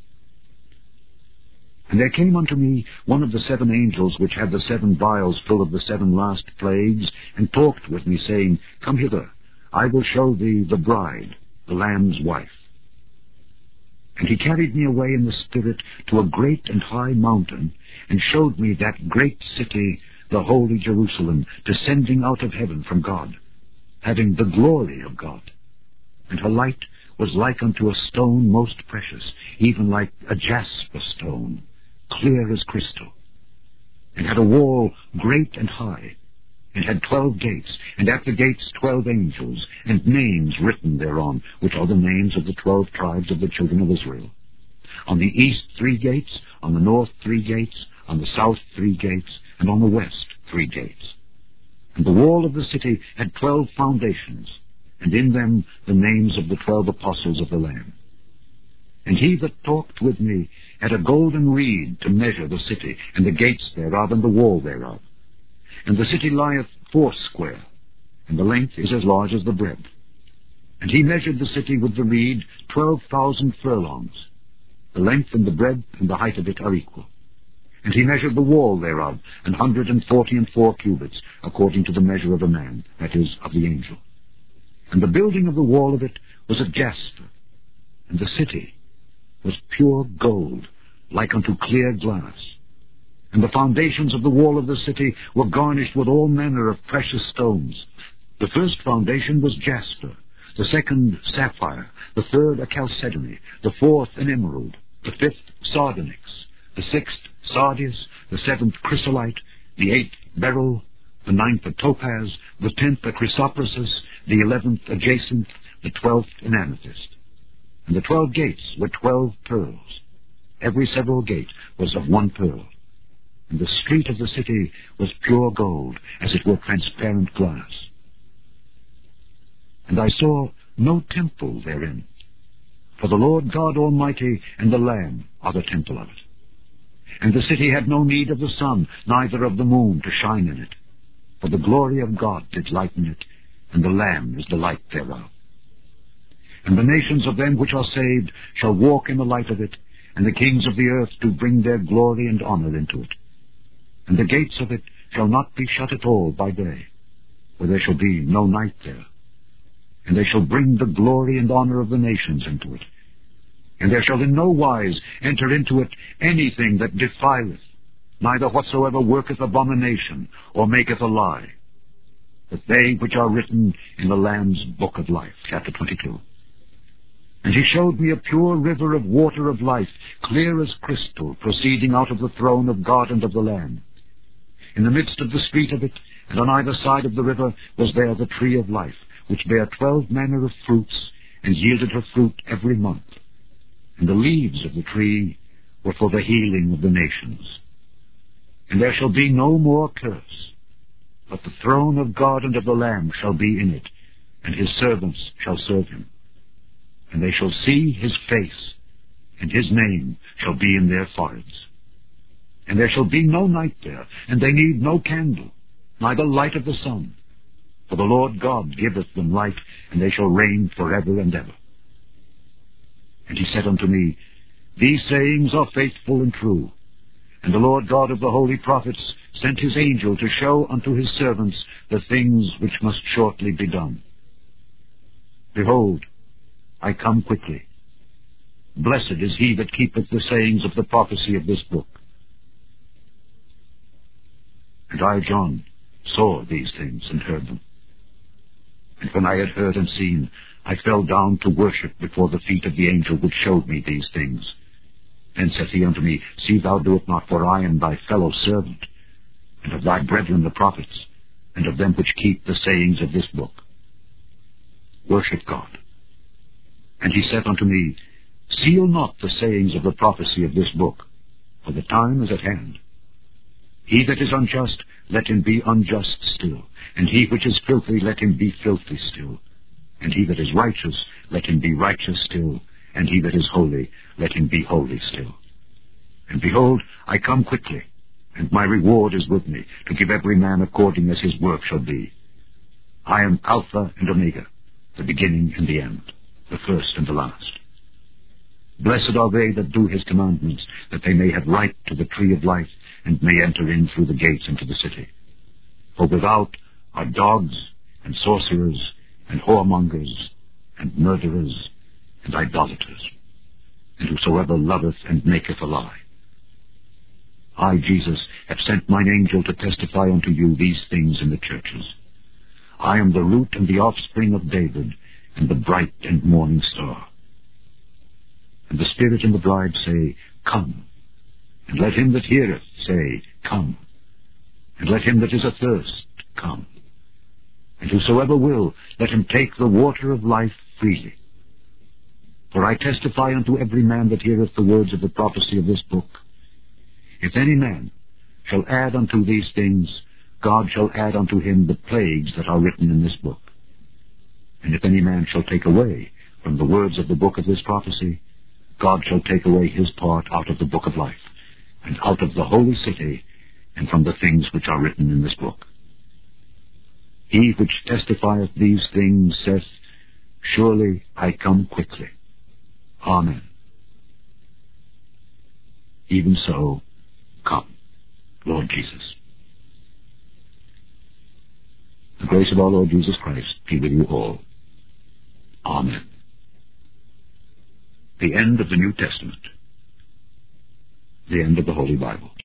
And there came unto me one of the seven angels which had the seven vials full of the seven last plagues, and talked with me, saying, Come hither, I will show thee the bride, the Lamb's wife. And he carried me away in the Spirit to a great and high mountain, and showed me that great city, the holy Jerusalem, descending out of heaven from God, having the glory of God. And her light was like unto a stone most precious, even like a jasper stone, clear as crystal, and had a wall great and high, and had twelve gates, and at the gates twelve angels, and names written thereon, which are the names of the twelve tribes of the children of Israel. On the east three gates, on the north three gates, on the south three gates, and on the west three gates. And the wall of the city had twelve foundations, and in them the names of the twelve apostles of the Lamb. And he that talked with me had a golden reed to measure the city, and the gates thereof, and the wall thereof. And the city lieth foursquare, and the length is as large as the breadth. And he measured the city with the reed twelve thousand furlongs. The length and the breadth and the height of it are equal. And he measured the wall thereof, an hundred and forty and four cubits, according to the measure of a man, that is, of the angel. And the building of the wall of it was of jasper, and the city was pure gold, like unto clear glass. And the foundations of the wall of the city were garnished with all manner of precious stones. The first foundation was jasper, the second sapphire, the third a chalcedony, the fourth an emerald, the fifth sardonyx, the sixth sardius, the seventh chrysolite, the eighth beryl, the ninth a topaz, the tenth a chrysoprasus, the eleventh a jacinth, the twelfth an amethyst. And the twelve gates were twelve pearls. Every several gate was of one pearl. and the street of the city was pure gold, as it were transparent glass. And I saw no temple therein, for the Lord God Almighty and the Lamb are the temple of it. And the city had no need of the sun, neither of the moon to shine in it, for the glory of God did lighten it, and the Lamb is the light thereof. And the nations of them which are saved shall walk in the light of it, and the kings of the earth do bring their glory and honor into it. And the gates of it shall not be shut at all by day, for there shall be no night there. And they shall bring the glory and honor of the nations into it. And there shall in no wise enter into it anything that defileth, neither whatsoever worketh abomination, or maketh a lie, but they which are written in the Lamb's book of life. Chapter twenty-two. And he showed me a pure river of water of life, clear as crystal, proceeding out of the throne of God and of the Lamb. In the midst of the street of it, and on either side of the river, was there the tree of life, which bare twelve manner of fruits, and yielded her fruit every month. And the leaves of the tree were for the healing of the nations. And there shall be no more curse, but the throne of God and of the Lamb shall be in it, and his servants shall serve him. And they shall see his face, and his name shall be in their foreheads. And there shall be no night there, and they need no candle, neither light of the sun. For the Lord God giveth them light, and they shall reign forever and ever. And he said unto me, These sayings are faithful and true. And the Lord God of the holy prophets sent his angel to show unto his servants the things which must shortly be done. Behold, I come quickly. Blessed is he that keepeth the sayings of the prophecy of this book. And I, John, saw these things and heard them. And when I had heard and seen, I fell down to worship before the feet of the angel which showed me these things. Then saith he unto me, See thou do it not, for I am thy fellow servant, and of thy brethren the prophets, and of them which keep the sayings of this book. Worship God. And he said unto me, Seal not the sayings of the prophecy of this book, for the time is at hand. He that is unjust, let him be unjust still, and he which is filthy, let him be filthy still, and he that is righteous, let him be righteous still, and he that is holy, let him be holy still. And behold, I come quickly, and my reward is with me, to give every man according as his work shall be. I am Alpha and Omega, the beginning and the end, the first and the last. Blessed are they that do his commandments, that they may have right to the tree of life, and may enter in through the gates into the city. For without are dogs, and sorcerers, and whoremongers, and murderers, and idolaters, and whosoever loveth and maketh a lie. I, Jesus, have sent mine angel to testify unto you these things in the churches. I am the root and the offspring of David, and the bright and morning star. And the Spirit and the bride say, Come. And let him that heareth say, Come. And let him that is athirst come. And whosoever will, let him take the water of life freely. For I testify unto every man that heareth the words of the prophecy of this book, if any man shall add unto these things, God shall add unto him the plagues that are written in this book. And if any man shall take away from the words of the book of this prophecy, God shall take away his part out of the book of life, and out of the holy city, and from the things which are written in this book. He which testifieth these things saith, Surely I come quickly. Amen. Even so, come, Lord Jesus. The grace of our Lord Jesus Christ be with you all. Amen. The end of the New Testament. The end of the Holy Bible.